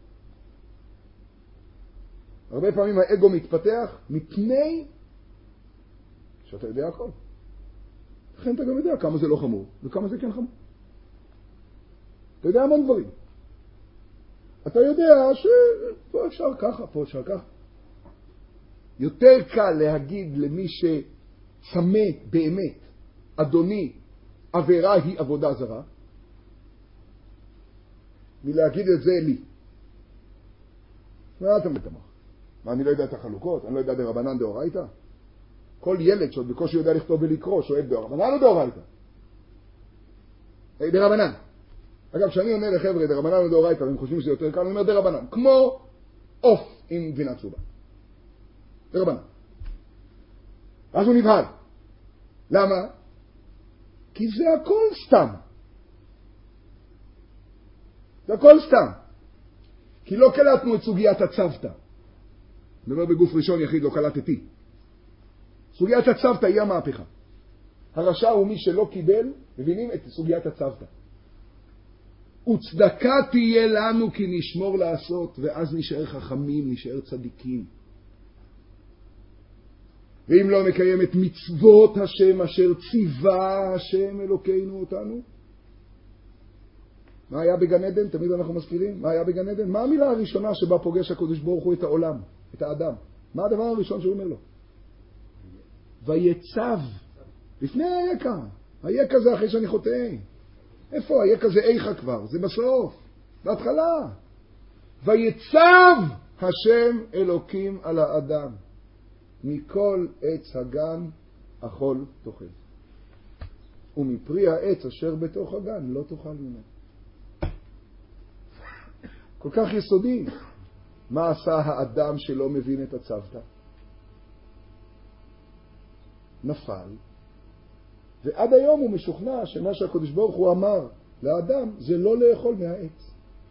הרבה פעמים האגו מתפתח מפני שאתה יודע הכל. לכן אתה גם יודע כמה זה לא חמור וכמה זה כן חמור. אתה יודע המון דברים. אתה יודע שפה אפשר ככה, פה אפשר ככה. יותר קל להגיד למי שצמא באמת, אדוני, עבירה היא עבודה זרה, מלהגיד את זה לי. מה אתה מתמח? מה, אני לא יודע את החלוקות? אני לא יודע דרבנן דאורייתא? כל ילד שעוד בקושי יודע לכתוב ולקרוא, שואל דרבנן או דאורייתא? דרבנן. אגב, כשאני עונה לחבר'ה דרבנן או דאורייתא, והם חושבים שזה יותר קל, אני אומר דרבנן. כמו עוף עם גבינה צהובה. דרבנן. אז הוא נבהל. למה? כי זה הכל סתם. זה הכל סתם. כי לא קלטנו את סוגיית הצוותא. אני אומר בגוף ראשון יחיד, לא קלטתי. סוגיית הצוותא היא המהפכה. הרשע הוא מי שלא קיבל, מבינים את סוגיית הצוותא. וצדקה תהיה לנו כי נשמור לעשות, ואז נשאר חכמים, נשאר צדיקים. ואם לא נקיים את מצוות השם אשר ציווה השם אלוקינו אותנו. מה היה בגן עדן? תמיד אנחנו מזכירים. מה היה בגן עדן? מה המילה הראשונה שבה פוגש הקדוש ברוך הוא את העולם, את האדם? מה הדבר הראשון שהוא אומר לו? ויצב. לפני היקה. היקה זה אחרי שאני חוטא. איפה? היקה זה איכה כבר. זה בסוף. בהתחלה. ויצב השם אלוקים על האדם. מכל עץ הגן אכול תאכל. ומפרי העץ אשר בתוך הגן לא תאכל ממנו. כל כך יסודי. מה עשה האדם שלא מבין את הצוותא? נפל. ועד היום הוא משוכנע שמה שהקדוש ברוך הוא אמר לאדם זה לא לאכול מהעץ.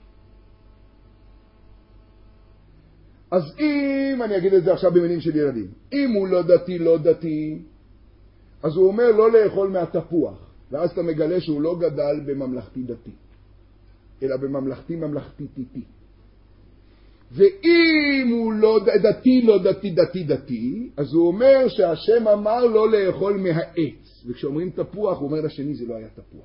אז אם, אני אגיד את זה עכשיו במילים של ילדים, אם הוא לא דתי, לא דתי, אז הוא אומר לא לאכול מהתפוח, ואז אתה מגלה שהוא לא גדל בממלכתי דתי, אלא בממלכתי ממלכתי טיטי. ואם הוא לא דתי, לא דתי, דתי, דתי, אז הוא אומר שהשם אמר לא לאכול מהעץ, וכשאומרים תפוח, הוא אומר לשני זה לא היה תפוח.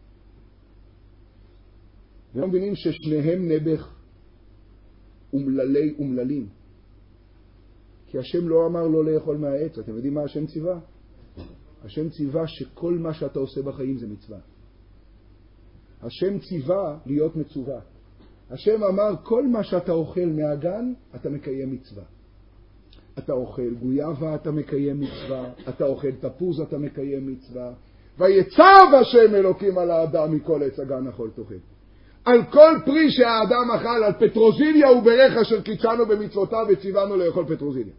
והם מבינים ששניהם נבח אומללי אומללים. כי השם לא אמר לא לאכול מהעץ. אתם יודעים מה השם ציווה? השם ציווה שכל מה שאתה עושה בחיים זה מצווה. השם ציווה להיות מצווה. השם אמר, כל מה שאתה אוכל מהגן, אתה מקיים מצווה. אתה אוכל גויאבה, אתה מקיים מצווה. אתה אוכל תפוז, אתה מקיים מצווה. ויצב השם אלוקים על האדם מכל עץ הגן אכול תאכל. על כל פרי שהאדם אכל, על פטרוזיליה וברך אשר קידשנו במצוותיו וציוונו לאכול פטרוזיליה.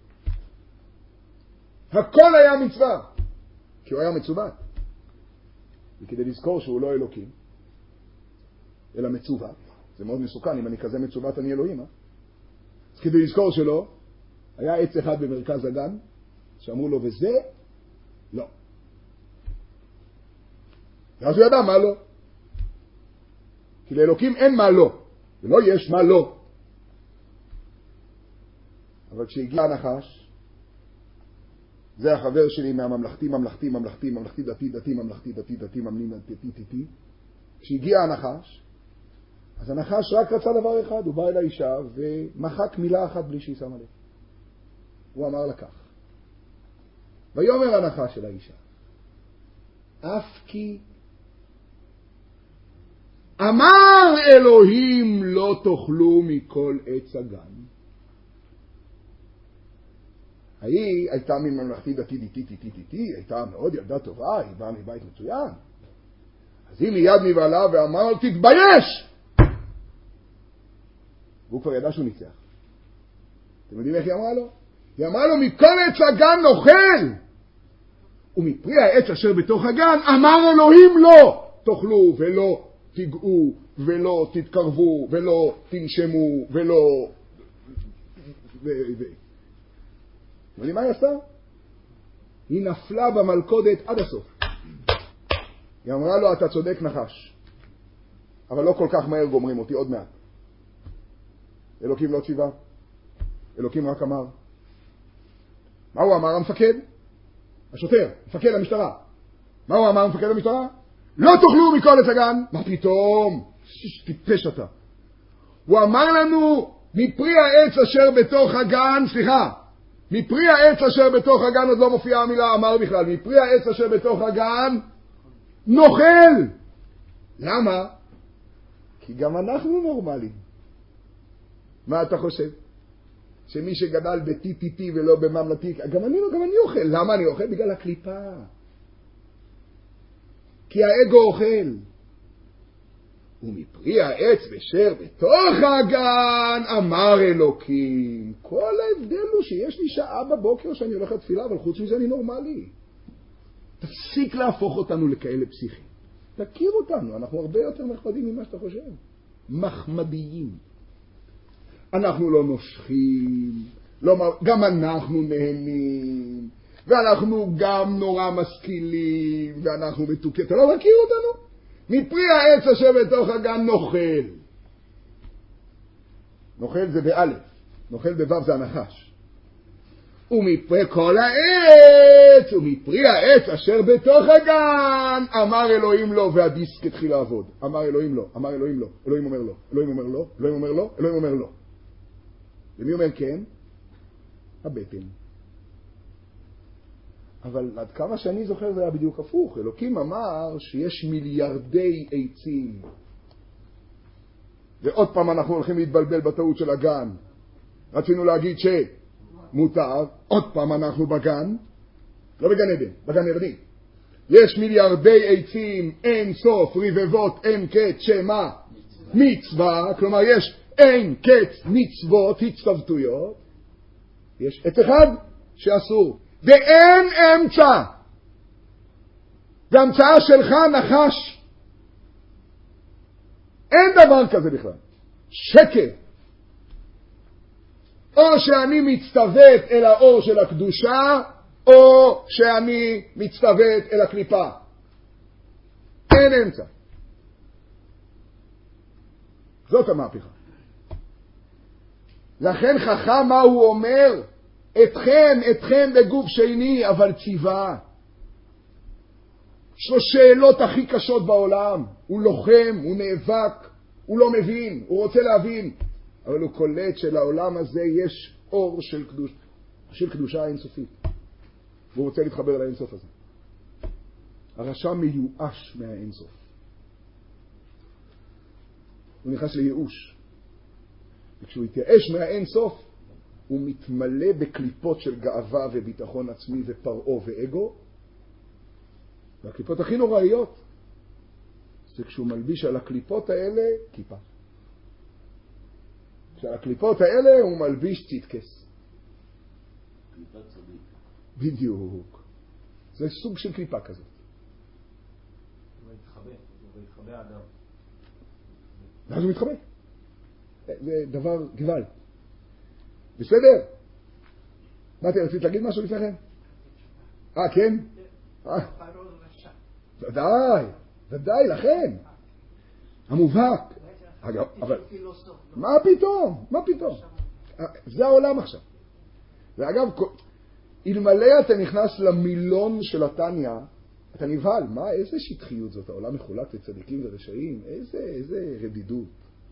הכל היה מצווה, כי הוא היה מצוות. וכדי לזכור שהוא לא אלוקים, אלא מצוות. זה מאוד מסוכן, אם אני כזה מצוות אני אלוהים, אה? אז כדי לזכור שלא, היה עץ אחד במרכז הגן, שאמרו לו, וזה לא. ואז הוא ידע מה לא. כי לאלוקים אין מה לא, ולא יש מה לא. אבל כשהגיע הנחש, זה החבר שלי מהממלכתי, ממלכתי, ממלכתי, ממלכתי, דתי, דתי, ממלכתי, דתי, דתי, ממלכתי, דתי, דתי. כשהגיע הנחש, אז הנחש רק רצה דבר אחד, הוא בא אל האישה ומחק מילה אחת בלי שהיא שמה לב. הוא אמר לה כך. ויאמר הנחש אל האישה, אף כי אמר אלוהים לא תאכלו מכל עץ הגן. היא הייתה מממלכתי דתי דתי דתי דתי, הייתה מאוד ילדה טובה, היא באה מבית מצוין. אז היא מיד נבהלה ואמר לו, תתבייש! והוא כבר ידע שהוא ניצח. אתם יודעים איך היא אמרה לו? היא אמרה לו, מכל עץ הגן נאכל, ומפרי העץ אשר בתוך הגן אמר אלוהים לא תאכלו ולא תיגעו ולא תתקרבו ולא תנשמו ולא ו... ו... יודעים מה היא עשתה? היא נפלה במלכודת עד הסוף. היא אמרה לו, אתה צודק נחש, אבל לא כל כך מהר גומרים אותי, עוד מעט. אלוקים לא ציווה, אלוקים רק אמר. מה הוא אמר המפקד? השוטר, מפקד המשטרה. מה הוא אמר מפקד המשטרה? לא תאכלו מכל עץ הגן. מה פתאום? טיפש אתה. הוא אמר לנו, מפרי העץ אשר בתוך הגן, סליחה, מפרי העץ אשר בתוך הגן, עוד לא מופיעה המילה אמר בכלל, מפרי העץ אשר בתוך הגן נאכל. למה? כי גם אנחנו נורמליים. מה אתה חושב? שמי שגדל בטיטיטי ולא בממלתי, גם אני, גם אני אוכל. למה אני אוכל? בגלל הקליפה. כי האגו אוכל. ומפרי העץ אשר בתוך הגן אמר אלוקים. כל ההבדל הוא שיש לי שעה בבוקר שאני הולך לתפילה, אבל חוץ מזה אני נורמלי. תפסיק להפוך אותנו לכאלה פסיכיים. תכיר אותנו, אנחנו הרבה יותר מחמדים ממה שאתה חושב. מחמדיים. אנחנו לא נושכים, לא, גם אנחנו נהנים, ואנחנו גם נורא משכילים, ואנחנו מתוקים. אתה לא מכיר אותנו? מפרי העץ אשר בתוך הגן נאכל. נאכל זה באלף, נאכל בוו זה הנחש. ומפרי כל העץ, ומפרי העץ אשר בתוך הגן, אמר אלוהים לא, והדיסק התחיל לעבוד. אמר אלוהים לא, אמר אלוהים לא, אלוהים אומר לא, אלוהים אומר לא, אלוהים אומר לא, אלוהים אומר לא. ומי אומר כן? הבטן. אבל עד כמה שאני זוכר זה היה בדיוק הפוך. אלוקים אמר שיש מיליארדי עצים. ועוד פעם אנחנו הולכים להתבלבל בטעות של הגן. רצינו להגיד שמותר, עוד פעם אנחנו בגן, לא בגן עדן, בגן עדן. יש מיליארדי עצים, אין סוף, רבבות, אין קץ, שמה? מצווה, כלומר יש אין קץ מצוות, הצטוותויות. יש עץ אחד שאסור. ואין אמצע. והמצאה שלך נחש. אין דבר כזה בכלל. שקר. או שאני מצטוות אל האור של הקדושה, או שאני מצטוות אל הקליפה. אין אמצע. זאת המהפכה. לכן חכם מה הוא אומר? אתכם, אתכם בגוף שני, אבל ציווה. יש לו שאלות הכי קשות בעולם. הוא לוחם, הוא נאבק, הוא לא מבין, הוא רוצה להבין. אבל הוא קולט שלעולם הזה יש אור של קדוש, של קדושה אינסופית. והוא רוצה להתחבר לאינסוף הזה. הרשע מיואש מהאינסוף. הוא נכנס לייאוש. וכשהוא התייאש מהאין סוף, הוא מתמלא בקליפות של גאווה וביטחון עצמי ופרעו ואגו. והקליפות הכי נוראיות זה כשהוא מלביש על הקליפות האלה כיפה. כשעל הקליפות האלה הוא מלביש צדקס. קליפת צדיק. בדיוק. זה סוג של קליפה כזאת. הוא מתחבא, הוא מתחבא אדם. ואז הוא מתחבא. זה דבר גבל. בסדר? מה אתה רצית להגיד משהו לפני כן? אה, כן? ודאי, ודאי, לכן. המובהק. אגב, אבל... מה פתאום? מה פתאום? זה העולם עכשיו. ואגב, אלמלא אתה נכנס למילון של התניה, אתה נבהל. מה, איזה שטחיות זאת? העולם מחולק לצדיקים ורשעים? איזה, איזה רדידות.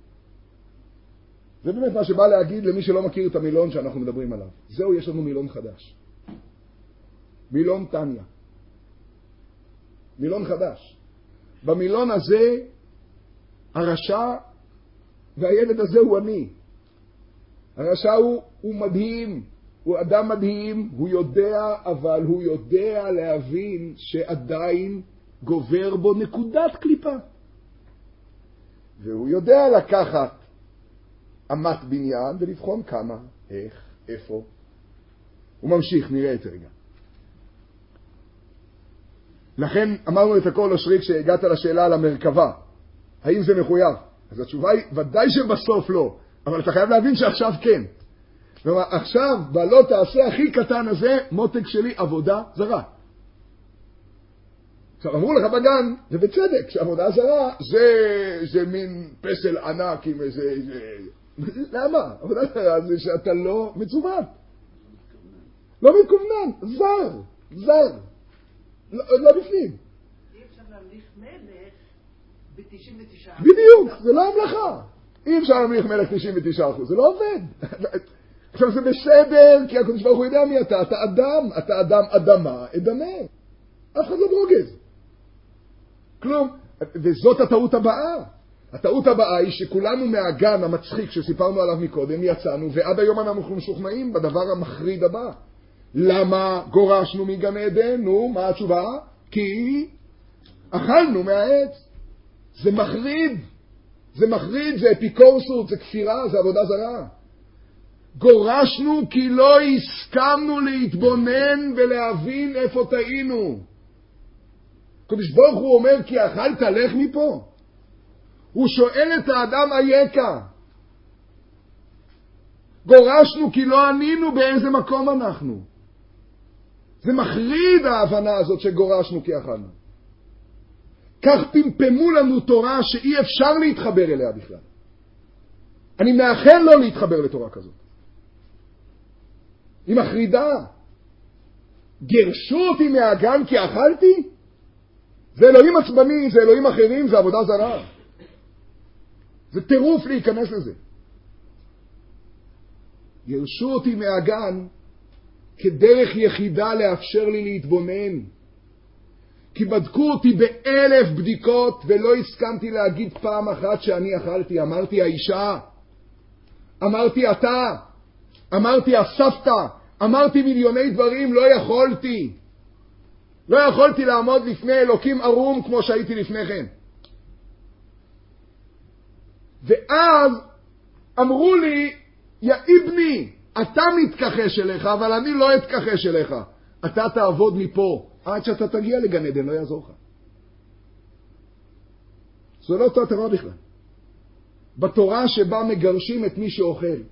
זה באמת מה שבא להגיד למי שלא מכיר את המילון שאנחנו מדברים עליו. זהו, יש לנו מילון חדש. מילון תניה. מילון חדש. במילון הזה, הרשע והילד הזה הוא אני. הרשע הוא, הוא מדהים. הוא אדם מדהים, הוא יודע, אבל הוא יודע להבין שעדיין גובר בו נקודת קליפה. והוא יודע לקחת אמת בניין ולבחון כמה, איך, איפה. הוא ממשיך, נראה את זה רגע. לכן אמרנו את הכל אושרי כשהגעת לשאלה על המרכבה. האם זה מחויב? אז התשובה היא ודאי שבסוף לא, אבל אתה חייב להבין שעכשיו כן. כלומר, עכשיו, בלא תעשה הכי קטן הזה, מותק שלי, עבודה זרה. עכשיו, אמרו לך בגן, זה בצדק, שעבודה זרה זה, זה מין פסל ענק עם איזה... איזה... למה? עבודה זרה זה שאתה לא מצוות. לא מתכוונן, זר, זר. לא, לא בפנים. אי אפשר להמליך מלך ב-תשעים ותשעה אחוז. בדיוק, זה לא המלאכה. אי אפשר להמליך מלך תשעים ותשעה אחוז, זה לא עובד. עכשיו זה בסדר, כי הקדוש ברוך הוא יודע מי אתה, אתה אדם, אתה אדם אדמה, אדמה. אף אחד לא ברוגז. כלום, וזאת הטעות הבאה. הטעות הבאה היא שכולנו מהגן המצחיק שסיפרנו עליו מקודם יצאנו, ועד היום אנחנו משוכנעים בדבר המחריד הבא. למה גורשנו מגן עדן? נו, מה התשובה? כי אכלנו מהעץ. זה מחריד. זה מחריד, זה אפיקורסות, זה כפירה, זה עבודה זרה. גורשנו כי לא הסכמנו להתבונן ולהבין איפה טעינו. הקדוש ברוך הוא אומר כי אכלת לך מפה. הוא שואל את האדם אייכה. גורשנו כי לא ענינו באיזה מקום אנחנו. זה מחריד ההבנה הזאת שגורשנו כי אכלנו. כך פמפמו לנו תורה שאי אפשר להתחבר אליה בכלל. אני מאחל לא להתחבר לתורה כזאת. היא מחרידה. גרשו אותי מהגן כי אכלתי? זה אלוהים עצבני, זה אלוהים אחרים, זה עבודה זרה. זה טירוף להיכנס לזה. גרשו אותי מהגן כדרך יחידה לאפשר לי להתבונן. כי בדקו אותי באלף בדיקות ולא הסכמתי להגיד פעם אחת שאני אכלתי. אמרתי האישה, אמרתי אתה, אמרתי הסבתא, אמרתי מיליוני דברים, לא יכולתי. לא יכולתי לעמוד לפני אלוקים ערום כמו שהייתי לפני כן. ואז אמרו לי, יא איבני, אתה מתכחש אליך, אבל אני לא אתכחש אליך. אתה תעבוד מפה, עד שאתה תגיע לגן עדן, לא יעזור לך. זו לא אותה תורה בכלל. בתורה שבה מגרשים את מי שאוכל.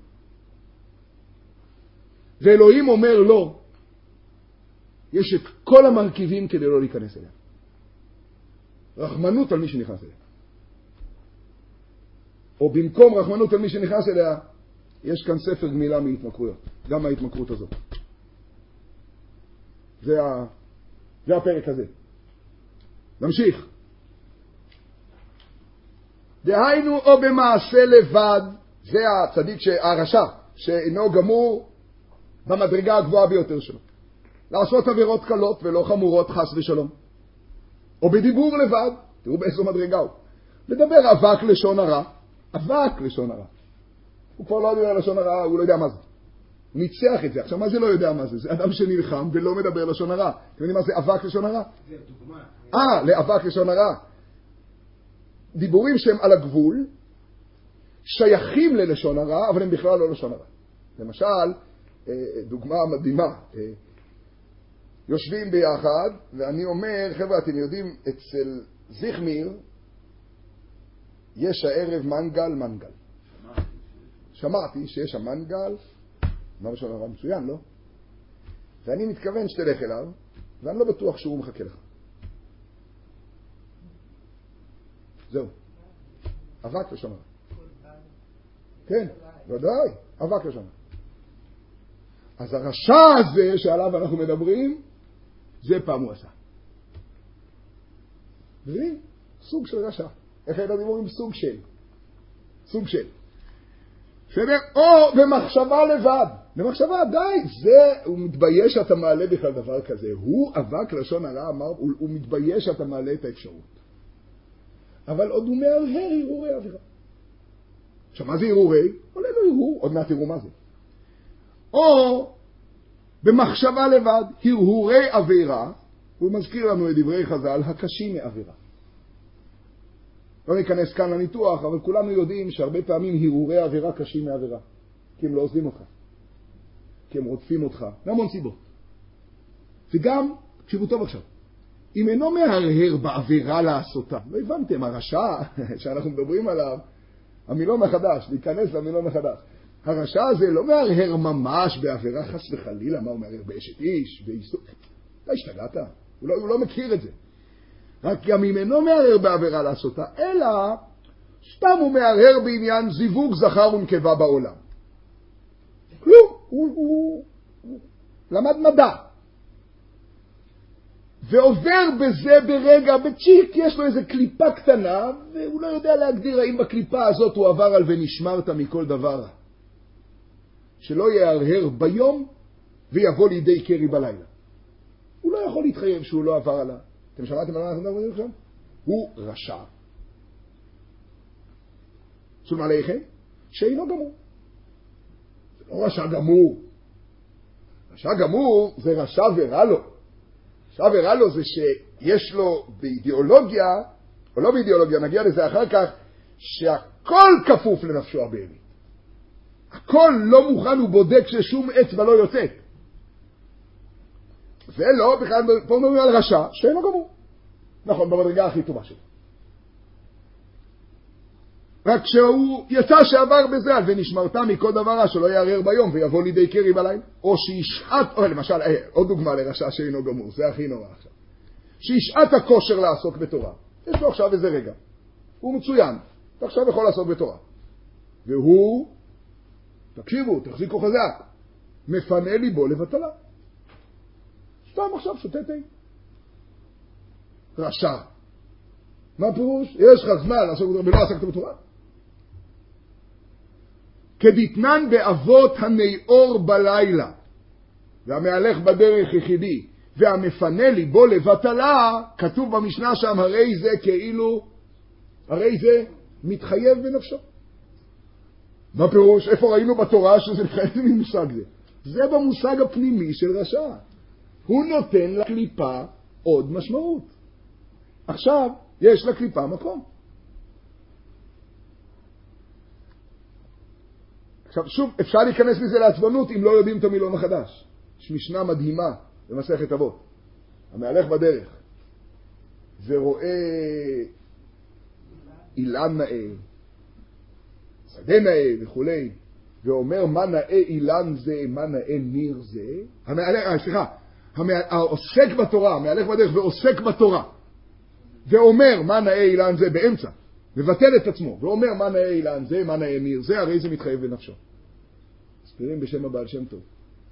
ואלוהים אומר לא, יש את כל המרכיבים כדי לא להיכנס אליה. רחמנות על מי שנכנס אליה. או במקום רחמנות על מי שנכנס אליה, יש כאן ספר גמילה מהתמכרויות. גם מההתמכרות הזאת. זה, ה... זה הפרק הזה. נמשיך. דהיינו או במעשה לבד, זה הצדיק, הרשע, שאינו גמור במדרגה הגבוהה ביותר שלו. לעשות עבירות קלות ולא חמורות חס ושלום. או בדיבור לבד, תראו באיזו מדרגה הוא. לדבר אבק לשון הרע, אבק לשון הרע. הוא כבר לא יודע לשון הרע, הוא לא יודע מה זה. הוא ניצח את זה. עכשיו, מה זה לא יודע מה זה? זה אדם שנלחם ולא מדבר לשון הרע. אתם יודעים מה זה אבק לשון הרע? זה דוגמה. אה, לאבק לשון הרע. דיבורים שהם על הגבול, שייכים ללשון הרע, אבל הם בכלל לא לשון הרע. למשל, דוגמה מדהימה. יושבים ביחד, ואני אומר, חבר'ה, אתם יודעים, אצל זיכמיר, יש הערב מנגל, מנגל. שמעתי שיש המנגל, מה לשון הרע מצוין, לא? ואני מתכוון שתלך אליו, ואני לא בטוח שהוא מחכה לך. זהו. אבק לשון הרע. כן, ודאי, אבק לשון הרע. אז הרשע הזה שעליו אנחנו מדברים, זה פעם הוא עשה. מבין? סוג של רשע. איך הילדים אומרים? סוג של. סוג של. בסדר? או במחשבה לבד. במחשבה, די, זה, הוא מתבייש שאתה מעלה בכלל דבר כזה. הוא אבק לשון הרע, אמר, הוא, הוא מתבייש שאתה מעלה את האפשרות. אבל עוד הוא מהרהר הרהורי אווירה. עכשיו, מה זה הרהורי? עולה לו הרהור, עוד מעט תראו מה זה. או במחשבה לבד, הרהורי אווירה, הוא מזכיר לנו את דברי חז"ל, הקשים מאווירה. לא ניכנס כאן לניתוח, אבל כולנו יודעים שהרבה פעמים הרהורי אווירה קשים מאווירה. כי הם לא עוזבים אותך. כי הם רודפים אותך. מהמון סיבות. וגם, תקשיבו טוב עכשיו, אם אינו מהרהר באווירה לעשותה, לא הבנתם, הרשע שאנחנו מדברים עליו, המילון החדש, להיכנס למילון החדש. הרשע הזה לא מהרהר ממש בעבירה חס וחלילה, מה הוא מהרהר באשת איש, באיסור. לא השתגעת, הוא לא, הוא לא מכיר את זה. רק גם אם אינו מהרהר בעבירה לעשותה, אלא סתם הוא מהרהר בעניין זיווג זכר ונקבה בעולם. כלום, הוא, הוא, הוא למד מדע. ועובר בזה ברגע, בצ'יק, יש לו איזו קליפה קטנה, והוא לא יודע להגדיר האם בקליפה הזאת הוא עבר על ונשמרת מכל דבר. שלא יהרהר ביום ויבוא לידי קרי בלילה. הוא לא יכול להתחייב שהוא לא עבר עליו. אתם שמעתם על מה אנחנו מדברים עכשיו? הוא רשע. סולם עליכם, שאינו גמור. זה לא רשע גמור. רשע גמור זה רשע ורע לו. רשע ורע לו זה שיש לו באידיאולוגיה, או לא באידיאולוגיה, נגיע לזה אחר כך, שהכל כפוף לנפשו הבהמית. הכל לא מוכן, הוא בודק ששום אצבע לא יוצאת. זה לא, בכלל, פה מדברים על רשע, שאינו גמור. נכון, במדרגה הכי טובה שלו. רק שהוא יצא שעבר בזה, ונשמרת מכל דבר רע, שלא יערער ביום ויבוא לידי קרי בלילה. או שישעת, או למשל, אה, עוד דוגמה לרשע שאינו גמור, זה הכי נורא עכשיו. שישעת הכושר לעסוק בתורה. יש לו עכשיו איזה רגע. הוא מצוין. אתה עכשיו יכול לעסוק בתורה. והוא, תקשיבו, תחזיקו חזק, מפנה ליבו לבטלה. סתם עכשיו שותה תה. רשע. מה פירוש? יש לך זמן לעסוק בתורה, ולא עסקת בתורה? כדתנן באבות הנאור בלילה, והמהלך בדרך יחידי, והמפנה ליבו לבטלה, כתוב במשנה שם, הרי זה כאילו, הרי זה מתחייב בנפשו. מה פירוש? איפה ראינו בתורה שזה מתחייב ממושג זה? זה במושג הפנימי של רשע. הוא נותן לקליפה עוד משמעות. עכשיו, יש לקליפה מקום. עכשיו, שוב, אפשר להיכנס מזה לעצבנות אם לא יודעים את המילון החדש. יש משנה מדהימה במסכת אבות. המהלך בדרך ורואה אילן נאה, שדה נאה וכולי, ואומר מה נאה אילן זה, מה נאה ניר זה. המהלך, אה, סליחה, העוסק בתורה, המהלך בדרך ועוסק בתורה, ואומר מה נאה אילן זה באמצע, מבטל את עצמו, ואומר מה נאה אילן זה, מה נאה ניר זה, הרי זה מתחייב בנפשו. מסבירים בשם הבעל שם טוב.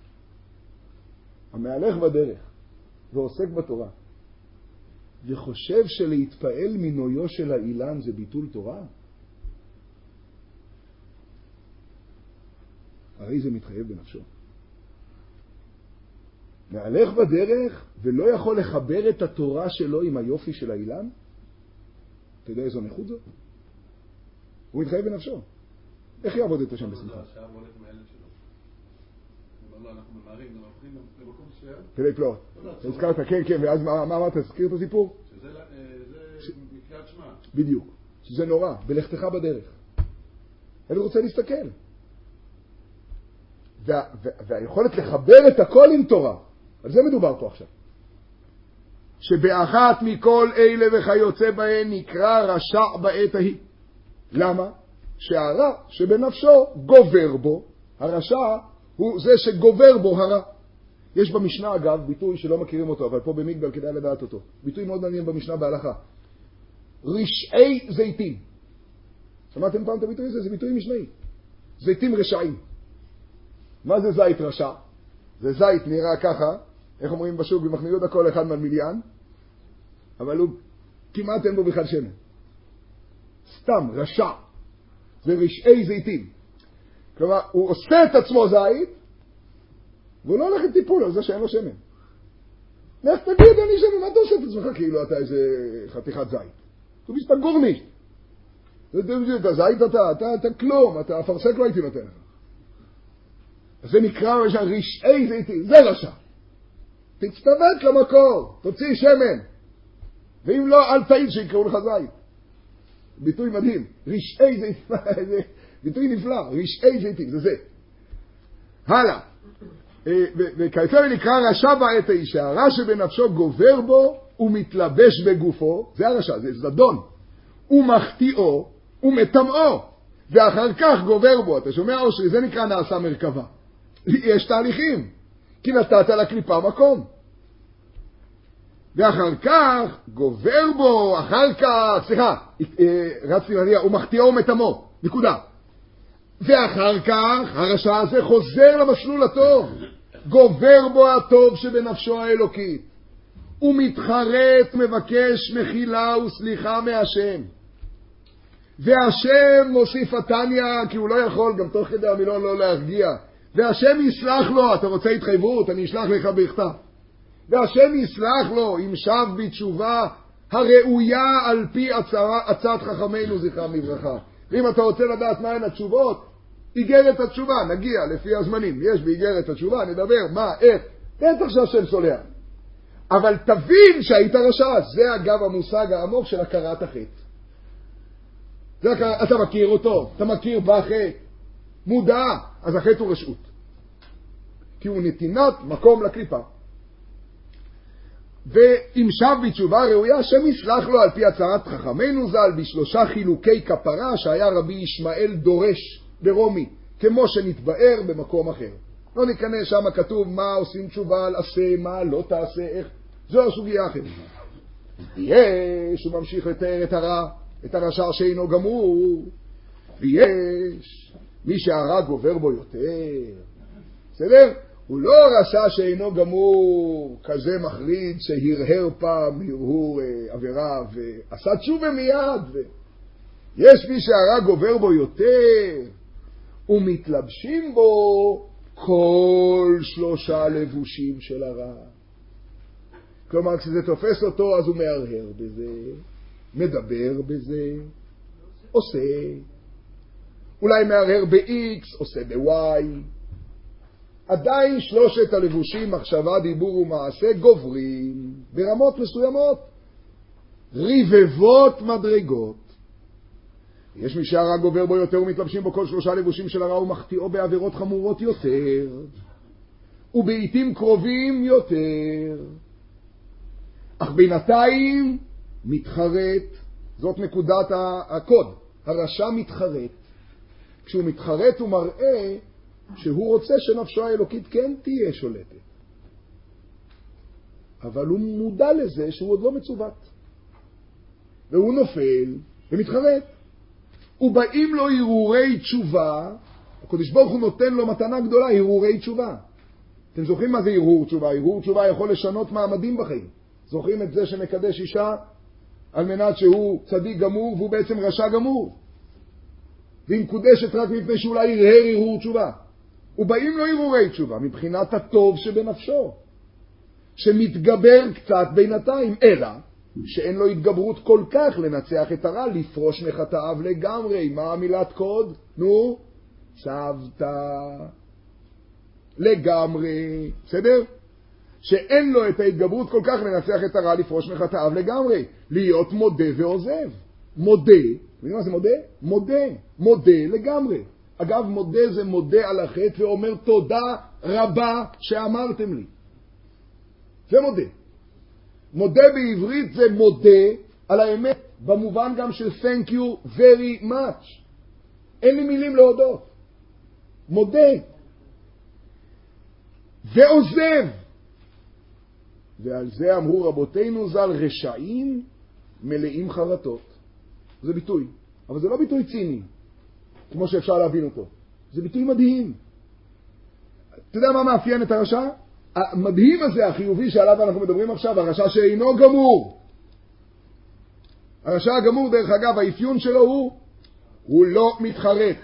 המהלך בדרך ועוסק בתורה, וחושב שלהתפעל מנויו של האילן זה ביטול תורה, הרי זה מתחייב בנפשו. מהלך בדרך ולא יכול לחבר את התורה שלו עם היופי של האילן? אתה יודע איזו נכות זאת? הוא מתחייב בנפשו. איך יעבוד את השם בשמחה? השעה הולך מהילד שלו. לא, אנחנו ממהרים, אנחנו הולכים למקום מסוים. כדי פלאות. הזכרת, כן, כן, ואז מה אמרת? תזכיר את הסיפור? שזה מקריאת שמע. בדיוק. שזה נורא, בלכתך בדרך. אני רוצה להסתכל. וה, וה, והיכולת לחבר את הכל עם תורה, על זה מדובר פה עכשיו. שבאחת מכל אלה וכיוצא בהן נקרא רשע בעת ההיא. למה? שהרע שבנפשו גובר בו, הרשע הוא זה שגובר בו הרע. יש במשנה אגב ביטוי שלא מכירים אותו, אבל פה במגדל כדאי לדעת אותו. ביטוי מאוד מעניין במשנה בהלכה. רשעי זיתים. שמעתם פעם את הביטוי הזה? זה ביטוי משנאי. זיתים רשעים. מה זה זית רשע? זה זית נראה ככה, איך אומרים בשוק, במחנה יהודה כל אחד מהמיליאן, אבל הוא כמעט אין בו בכלל שמן. סתם, רשע. זה רשעי זיתים. כלומר, הוא עושה את עצמו זית, והוא לא הולך לטיפול על זה שאין לו שמן. לך תגיד, אני שמן, מה אתה עושה את עצמך כאילו אתה איזה חתיכת זית? אתה מסתגור נישט. אתה זית אתה, אתה, אתה כלום, אתה אפרסק לא הייתי נותן לך. זה נקרא רשע, רשעי זיתים, זה רשע. תצטוות למקור, תוציא שמן. ואם לא, אל תעיד שיקראו לך זית. ביטוי מדהים, רשעי זיתים, ביטוי נפלא, רשעי זיתים, זה זה. הלאה. וכיוצא נקרא רשע בעת ההיא, שהרע שבנפשו גובר בו ומתלבש בגופו, זה הרשע, זה זדון, ומחטיאו ומטמאו, ואחר כך גובר בו. אתה שומע אושרי, זה נקרא נעשה מרכבה. יש תהליכים, כי נתת לקליפה מקום. ואחר כך גובר בו, אחר כך, סליחה, רצתי להניע, ומחטיאו ומטמאו, נקודה. ואחר כך הרשע הזה חוזר למסלול הטוב, גובר בו הטוב שבנפשו האלוקית, ומתחרט מבקש מחילה וסליחה מהשם. והשם מוסיף התניה, כי הוא לא יכול גם תוך כדי המילון לא להרגיע. והשם יסלח לו, אתה רוצה התחייבות, אני אשלח לך בכתב. והשם יסלח לו, אם שב בתשובה הראויה על פי עצת חכמינו זכרם לברכה. ואם אתה רוצה לדעת מהן התשובות, איגרת התשובה, נגיע לפי הזמנים. יש באיגרת התשובה, נדבר מה, איך, בטח שהשם סולח. אבל תבין שהיית רשע, זה אגב המושג העמוק של הכרת החטא. זה הכר... אתה מכיר אותו, אתה מכיר בחטא, מודע, אז החטא הוא רשעות. כי הוא נתינת מקום לקליפה. ואם שב בתשובה ראויה, השם יסלח לו על פי הצהרת חכמינו ז"ל בשלושה חילוקי כפרה שהיה רבי ישמעאל דורש ברומי, כמו שנתבאר במקום אחר. לא ניכנס, שם כתוב מה עושים תשובה על עשה, מה לא תעשה, איך. זו הסוגיה אחרת. יש, הוא ממשיך לתאר את הרע, את הרשע שאינו גמור, ויש מי שהרע גובר בו יותר. בסדר? הוא לא רשע שאינו גמור, כזה מחריד שהרהר פעם הרהור אה, עבירה ועשה תשובה מיד. ו... יש מי שהרע גובר בו יותר, ומתלבשים בו כל שלושה לבושים של הרע. כלומר, כשזה תופס אותו, אז הוא מהרהר בזה, מדבר בזה, עושה. אולי מהרהר ב-X, עושה ב-Y. עדיין שלושת הלבושים, מחשבה, דיבור ומעשה, גוברים ברמות מסוימות. ריבבות מדרגות. יש מי שהרע גובר בו יותר ומתלבשים בו כל שלושה לבושים של הרע ומחטיאו בעבירות חמורות יותר. ובעיתים קרובים יותר. אך בינתיים מתחרט, זאת נקודת הקוד, הרשע מתחרט. כשהוא מתחרט הוא מראה שהוא רוצה שנפשו האלוקית כן תהיה שולטת. אבל הוא מודע לזה שהוא עוד לא מצוות. והוא נופל ומתחרט. ובאים לו הרהורי תשובה, הקדוש ברוך הוא נותן לו מתנה גדולה, הרהורי תשובה. אתם זוכרים מה זה הרהור תשובה? הרהור תשובה יכול לשנות מעמדים בחיים. זוכרים את זה שמקדש אישה על מנת שהוא צדיק גמור והוא בעצם רשע גמור. והיא מקודשת רק מפני שאולי הרהר הרהור תשובה. ובאים לו הרהורי תשובה מבחינת הטוב שבנפשו, שמתגבר קצת בינתיים, אלא שאין לו התגברות כל כך לנצח את הרע, לפרוש מחטאיו לגמרי. מה המילת קוד? נו, צוותא. לגמרי. בסדר? שאין לו את ההתגברות כל כך לנצח את הרע, לפרוש מחטאיו לגמרי. להיות מודה ועוזב. מודה. יודעים מה זה מודה? מודה. מודה לגמרי. אגב, מודה זה מודה על החטא ואומר תודה רבה שאמרתם לי. זה מודה. מודה בעברית זה מודה על האמת, במובן גם של thank you very much. אין לי מילים להודות. מודה. ועוזב. ועל זה אמרו רבותינו ז"ל, רשעים מלאים חרטות. זה ביטוי, אבל זה לא ביטוי ציני, כמו שאפשר להבין אותו. זה ביטוי מדהים. אתה יודע מה מאפיין את הרשע? המדהים הזה, החיובי שעליו אנחנו מדברים עכשיו, הרשע שאינו גמור. הרשע הגמור, דרך אגב, האפיון שלו הוא, הוא לא מתחרט.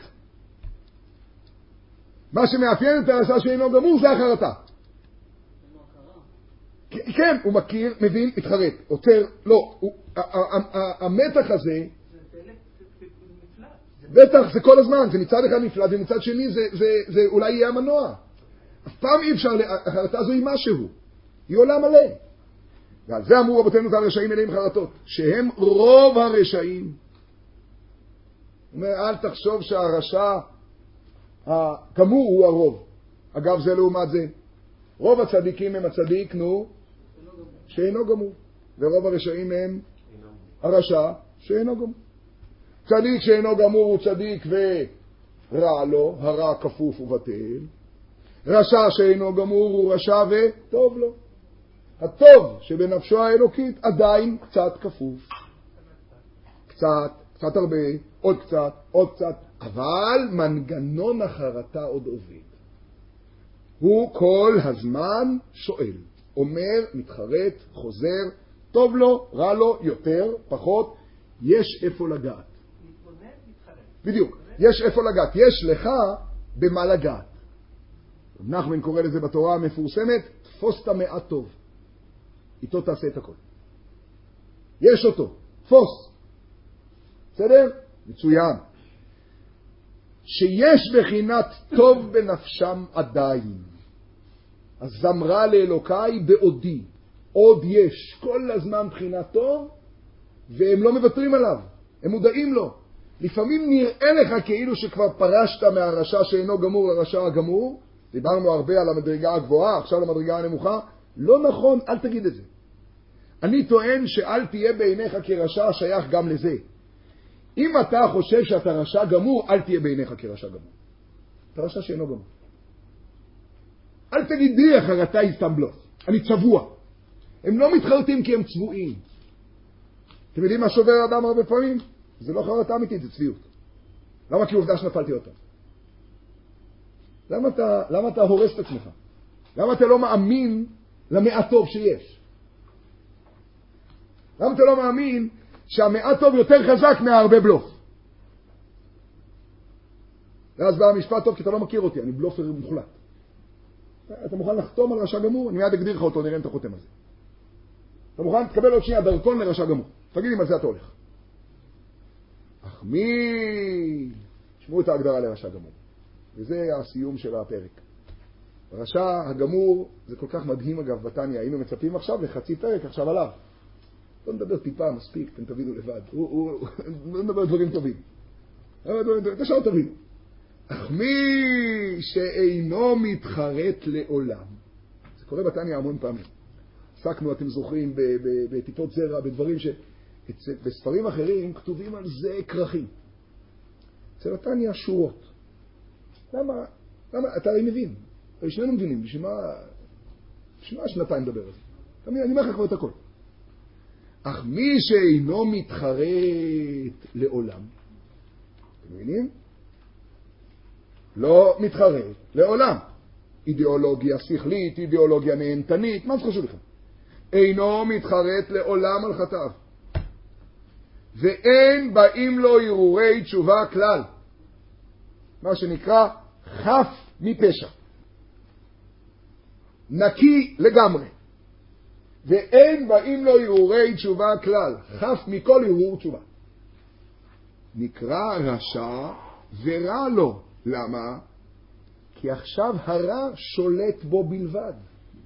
מה שמאפיין את הרשע שאינו גמור זה החרטה. כן, הוא מכיר, מבין, מתחרט, עוצר, לא. המתח הזה, בטח, זה כל הזמן, זה מצד אחד נפלט, ומצד שני זה, זה, זה אולי יהיה המנוע. אף פעם אי אפשר, החרטה הזו היא משהו, היא עולה מלא. ועל זה אמרו רבותינו ז"ל, רשעים מלאים חרטות, שהם רוב הרשעים. הוא אומר, אל תחשוב שהרשע הגמור הוא הרוב. אגב, זה לעומת זה. רוב הצדיקים הם הצדיק, נו, שאינו גמור. ורוב הרשעים הם הרשע שאינו גמור. צדיק שאינו גמור הוא צדיק ורע לו, הרע כפוף ובטל. רשע שאינו גמור הוא רשע וטוב לו. הטוב שבנפשו האלוקית עדיין קצת כפוף. קצת, קצת הרבה, עוד קצת, עוד קצת. אבל מנגנון החרטה עוד עובד. הוא כל הזמן שואל, אומר, מתחרט, חוזר, טוב לו, רע לו, יותר, פחות, יש איפה לגעת. בדיוק, יש איפה לגעת. יש לך במה לגעת. נחמן קורא לזה בתורה המפורסמת, תפוס את המעט טוב. איתו תעשה את הכל. יש אותו, תפוס. בסדר? מצוין. שיש בחינת טוב בנפשם עדיין. אז זמרה לאלוקיי בעודי. עוד יש כל הזמן בחינת טוב, והם לא מוותרים עליו. הם מודעים לו. לפעמים נראה לך כאילו שכבר פרשת מהרשע שאינו גמור לרשע הגמור. דיברנו הרבה על המדרגה הגבוהה, עכשיו למדרגה הנמוכה. לא נכון, אל תגיד את זה. אני טוען שאל תהיה בעיניך כרשע שייך גם לזה. אם אתה חושב שאתה רשע גמור, אל תהיה בעיניך כרשע גמור. אתה רשע שאינו גמור. אל תגידי החרטה היא סתם בלוף. אני צבוע. הם לא מתחרטים כי הם צבועים. אתם יודעים מה שובר אדם הרבה פעמים? זה לא חרטה אמיתית, זה צביעות. למה? כי עובדה שנפלתי אותה. למה אתה, למה אתה הורס את עצמך? למה אתה לא מאמין למעט טוב שיש? למה אתה לא מאמין שהמעט טוב יותר חזק מהרבה בלוף? ואז בא המשפט טוב, כי אתה לא מכיר אותי, אני בלופר מוחלט. אתה מוכן לחתום על רשע גמור? אני מיד אגדיר לך אותו, נראה אם אתה חותם על זה. אתה מוכן? תקבל עוד שנייה דרכון לרשע גמור. תגיד לי מה זה אתה הולך. אך מי... שמעו את ההגדרה לרשע גמור. וזה הסיום של הפרק. הרשע הגמור, זה כל כך מדהים אגב בתניא, היינו מצפים עכשיו לחצי פרק עכשיו עליו. לא נדבר טיפה, מספיק, אתם תבינו לבד. הוא, הוא, לא נדבר דברים טובים. תשאר תבינו. אך מי שאינו מתחרט לעולם. זה קורה בתניא המון פעמים. עסקנו, אתם זוכרים, בטיפות זרע, בדברים ש... בספרים אחרים כתובים על זה כרכים. אצל התניא שורות. למה? למה? אתה הרי מבין. הרי שנינו מבינים. בשביל מה... בשביל מה שנתיים מדבר על זה? תמיד, אני אומר לך כבר את הכל. אך מי שאינו מתחרט לעולם, אתם מבינים? לא מתחרט לעולם. אידיאולוגיה שכלית, אידיאולוגיה נהנתנית, מה זה חשוב לכם? אינו מתחרט לעולם על חטאיו. ואין באים לו הרהורי תשובה כלל. מה שנקרא חף מפשע. נקי לגמרי. ואין באים לו הרהורי תשובה כלל, חף מכל הרהור תשובה. נקרא רשע ורע לו. למה? כי עכשיו הרע שולט בו בלבד.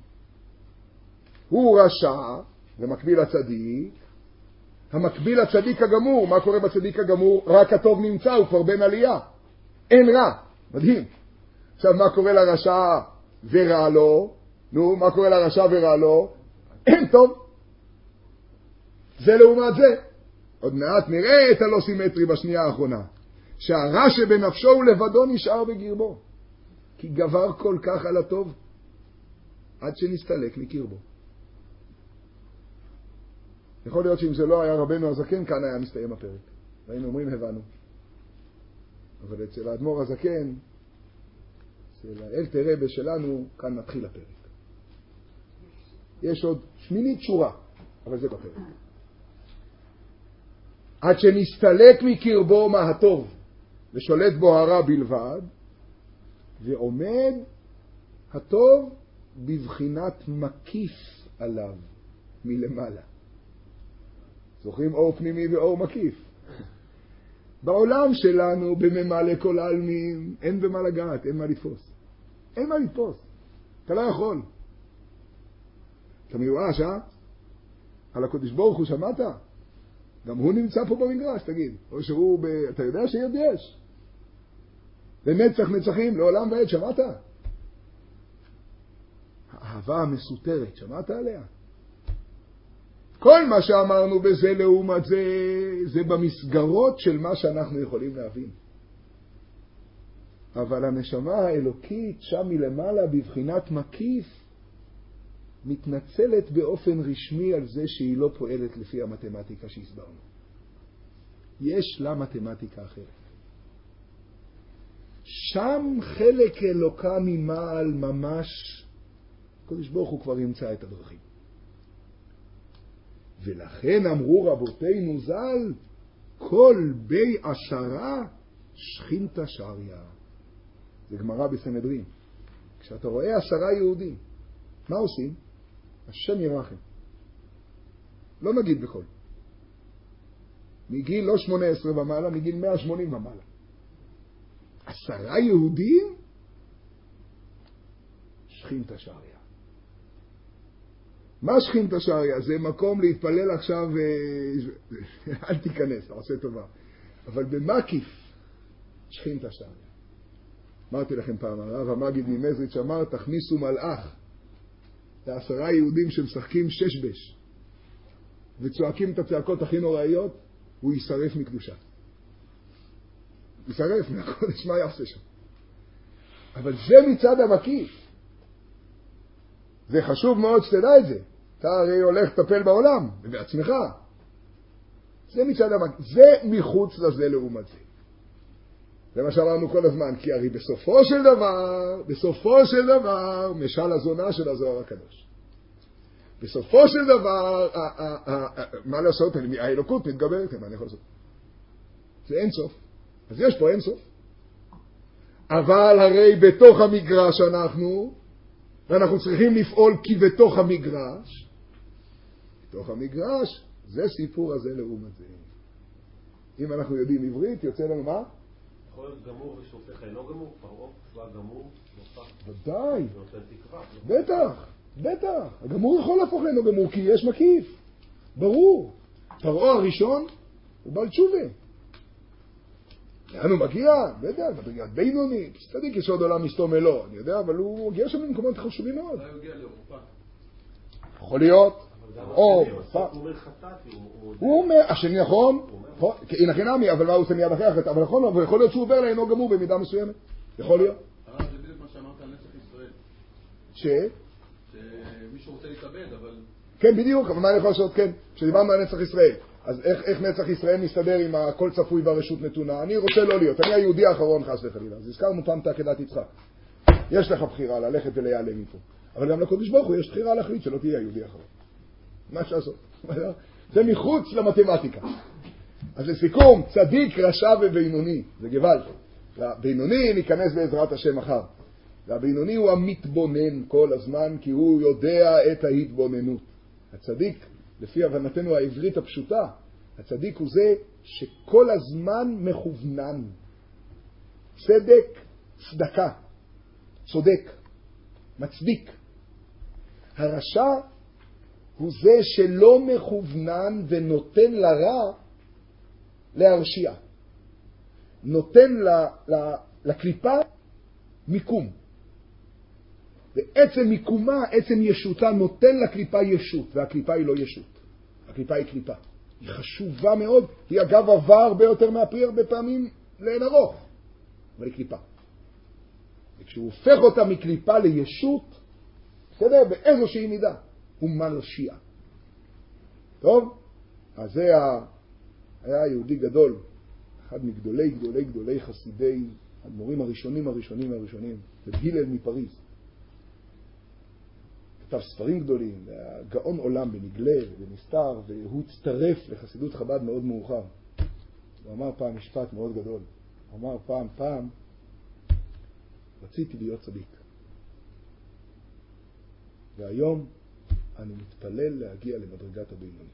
הוא רשע, ומקביל לצדיק. המקביל לצדיק הגמור, מה קורה בצדיק הגמור? רק הטוב נמצא, הוא כבר בן עלייה. אין רע. מדהים. עכשיו, מה קורה לרשע ורע לו? נו, מה קורה לרשע ורע לו? אין טוב. זה לעומת זה. עוד מעט נראה את הלא סימטרי בשנייה האחרונה. שהרע שבנפשו הוא לבדו נשאר בגרבו. כי גבר כל כך על הטוב, עד שנסתלק מקרבו. יכול להיות שאם זה לא היה רבנו הזקן, כאן היה מסתיים הפרק. והיינו אומרים, הבנו. אבל אצל האדמו"ר הזקן, אצל האלתר רבי שלנו, כאן מתחיל הפרק. יש עוד שמינית שורה, אבל זה בפרק. עד שנסתלק מקרבו מה הטוב, ושולט בו הרע בלבד, ועומד הטוב בבחינת מקיף עליו מלמעלה. זוכרים אור פנימי ואור מקיף? בעולם שלנו, בממלא כל העלמין, אין במה לגעת, אין מה לתפוס. אין מה לתפוס. אתה לא יכול. אתה מיואש, אה? על הקודש ברוך הוא שמעת? גם הוא נמצא פה במגרש, תגיד. או שהוא ב... אתה יודע שעוד יש. לנצח נצחים, לעולם ועד, שמעת? האהבה המסותרת, שמעת עליה? כל מה שאמרנו בזה לעומת זה, זה במסגרות של מה שאנחנו יכולים להבין. אבל הנשמה האלוקית שם מלמעלה בבחינת מקיף, מתנצלת באופן רשמי על זה שהיא לא פועלת לפי המתמטיקה שהסברנו. יש לה מתמטיקה אחרת. שם חלק אלוקה ממעל ממש, הקדוש ברוך הוא כבר ימצא את הדרכים. ולכן אמרו רבותינו ז"ל, כל בי עשרה שכינתא שריא. זה גמרא בסנהדרין. כשאתה רואה עשרה יהודים, מה עושים? השם ירחם. לא נגיד בכל. מגיל לא שמונה עשרה ומעלה, מגיל מאה ושמונים ומעלה. עשרה יהודים? שכינתא שריא. מה שכינתא שריא? זה מקום להתפלל עכשיו, אל תיכנס, אתה עושה טובה. אבל במקיף, שכינתא שריא. אמרתי לכם פעם, הרב המגיד ממזריץ' אמר, תכניסו מלאך לעשרה יהודים שמשחקים שש בש, וצועקים את הצעקות הכי נוראיות, הוא יישרף מקדושה. יישרף מהקודש, מה יעשה שם? אבל זה מצד המקיף. זה חשוב מאוד שתדע את זה. אתה הרי הולך לטפל בעולם, ובעצמך. זה מצד המקיף. זה מחוץ לזה לעומת זה. זה מה שאמרנו כל הזמן, כי הרי בסופו של דבר, בסופו של דבר, משל הזונה של הזוהר הקדוש. בסופו של דבר, מה לעשות? האלוקות מתגברת, מה אני יכול לעשות? זה אין סוף. אז יש פה אין סוף. אבל הרי בתוך המגרש אנחנו, ואנחנו צריכים לפעול כי בתוך המגרש, בתוך המגרש, זה סיפור הזה לעומת זה. אם אנחנו יודעים עברית, יוצא לנו מה? יכול להיות גמור ושופך אינו גמור, פרעה, צבא גמור, נופך. ודאי. נותן תקווה. בטח, בטח. הגמור יכול להפוך אינו גמור, כי יש מקיף. ברור. פרעה הראשון הוא בעל תשובה. לאן הוא מגיע? בטח, מגיע בינוני. צדיק יש עוד עולם מסתום אלו, אני יודע, אבל הוא מגיע שם במקומות חשובים מאוד. אולי הוא הגיע לאירופה. יכול להיות. או, הוא אומר חטאתי. הוא אומר, השני נכון, הנה חינמי, אבל מה הוא עושה מיד אחרי החטא? אבל נכון, אבל יכול להיות שהוא עובר לאינו גמור במידה מסוימת. יכול להיות. הרב, זה בדיוק מה שאמרת על נצח ישראל. ש? שמישהו רוצה להתאבד, אבל... כן, בדיוק, אבל מה אני יכול לעשות? כן, כשדיברנו על נצח ישראל. אז איך, איך נצח ישראל מסתדר עם הכל צפוי והרשות נתונה? אני רוצה לא להיות, אני היהודי האחרון חס וחלילה. אז הזכרנו פעם את עקדת יצחק. יש לך בחירה ללכת ולהיעלם מפה. אבל גם לקודש ברוך הוא יש בחירה להחליט שלא תהיה היהודי האחרון. מה שעשות? זה מחוץ למתמטיקה. אז לסיכום, צדיק, רשע ובינוני, זה גבל. הבינוני ניכנס בעזרת השם מחר. והבינוני הוא המתבונן כל הזמן, כי הוא יודע את ההתבוננות. הצדיק, לפי הבנתנו העברית הפשוטה, הצדיק הוא זה שכל הזמן מכוונן. צדק, צדקה, צודק, מצדיק. הרשע הוא זה שלא מכוונן ונותן לרע להרשיע. נותן ל, ל, לקליפה מיקום. ועצם מיקומה, עצם ישותה, נותן לקליפה ישות, והקליפה היא לא ישות. הקליפה היא קליפה. היא חשובה מאוד, היא אגב עבר הרבה יותר מהפרי הרבה פעמים לאין ארוך, אבל היא קליפה. וכשהוא הופך אותה מקליפה לישות, בסדר, באיזושהי מידה, הוא מרשיע. טוב? אז זה היה, היה יהודי גדול, אחד מגדולי גדולי גדולי חסידי, המורים הראשונים הראשונים הראשונים, זה הלל מפריז. כתב ספרים גדולים, והיה גאון עולם בנגלה ובנסתר, והוא הצטרף לחסידות חב"ד מאוד מאוחר. הוא אמר פעם משפט מאוד גדול. הוא אמר פעם, פעם, רציתי להיות צדיק. והיום אני מתפלל להגיע למדרגת הבינוני.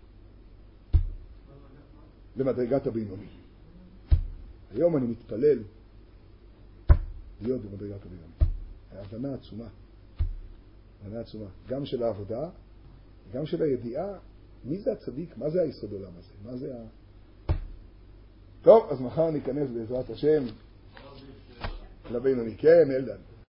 למדרגת הבינוני. היום אני מתפלל להיות במדרגת הבינוני. ההבנה עצומה. הבנה עצומה. גם של העבודה, גם של הידיעה, מי זה הצדיק? מה זה היסוד עולם הזה? מה זה ה... טוב, אז מחר ניכנס בעזרת השם לבינוני. כן, אלדן.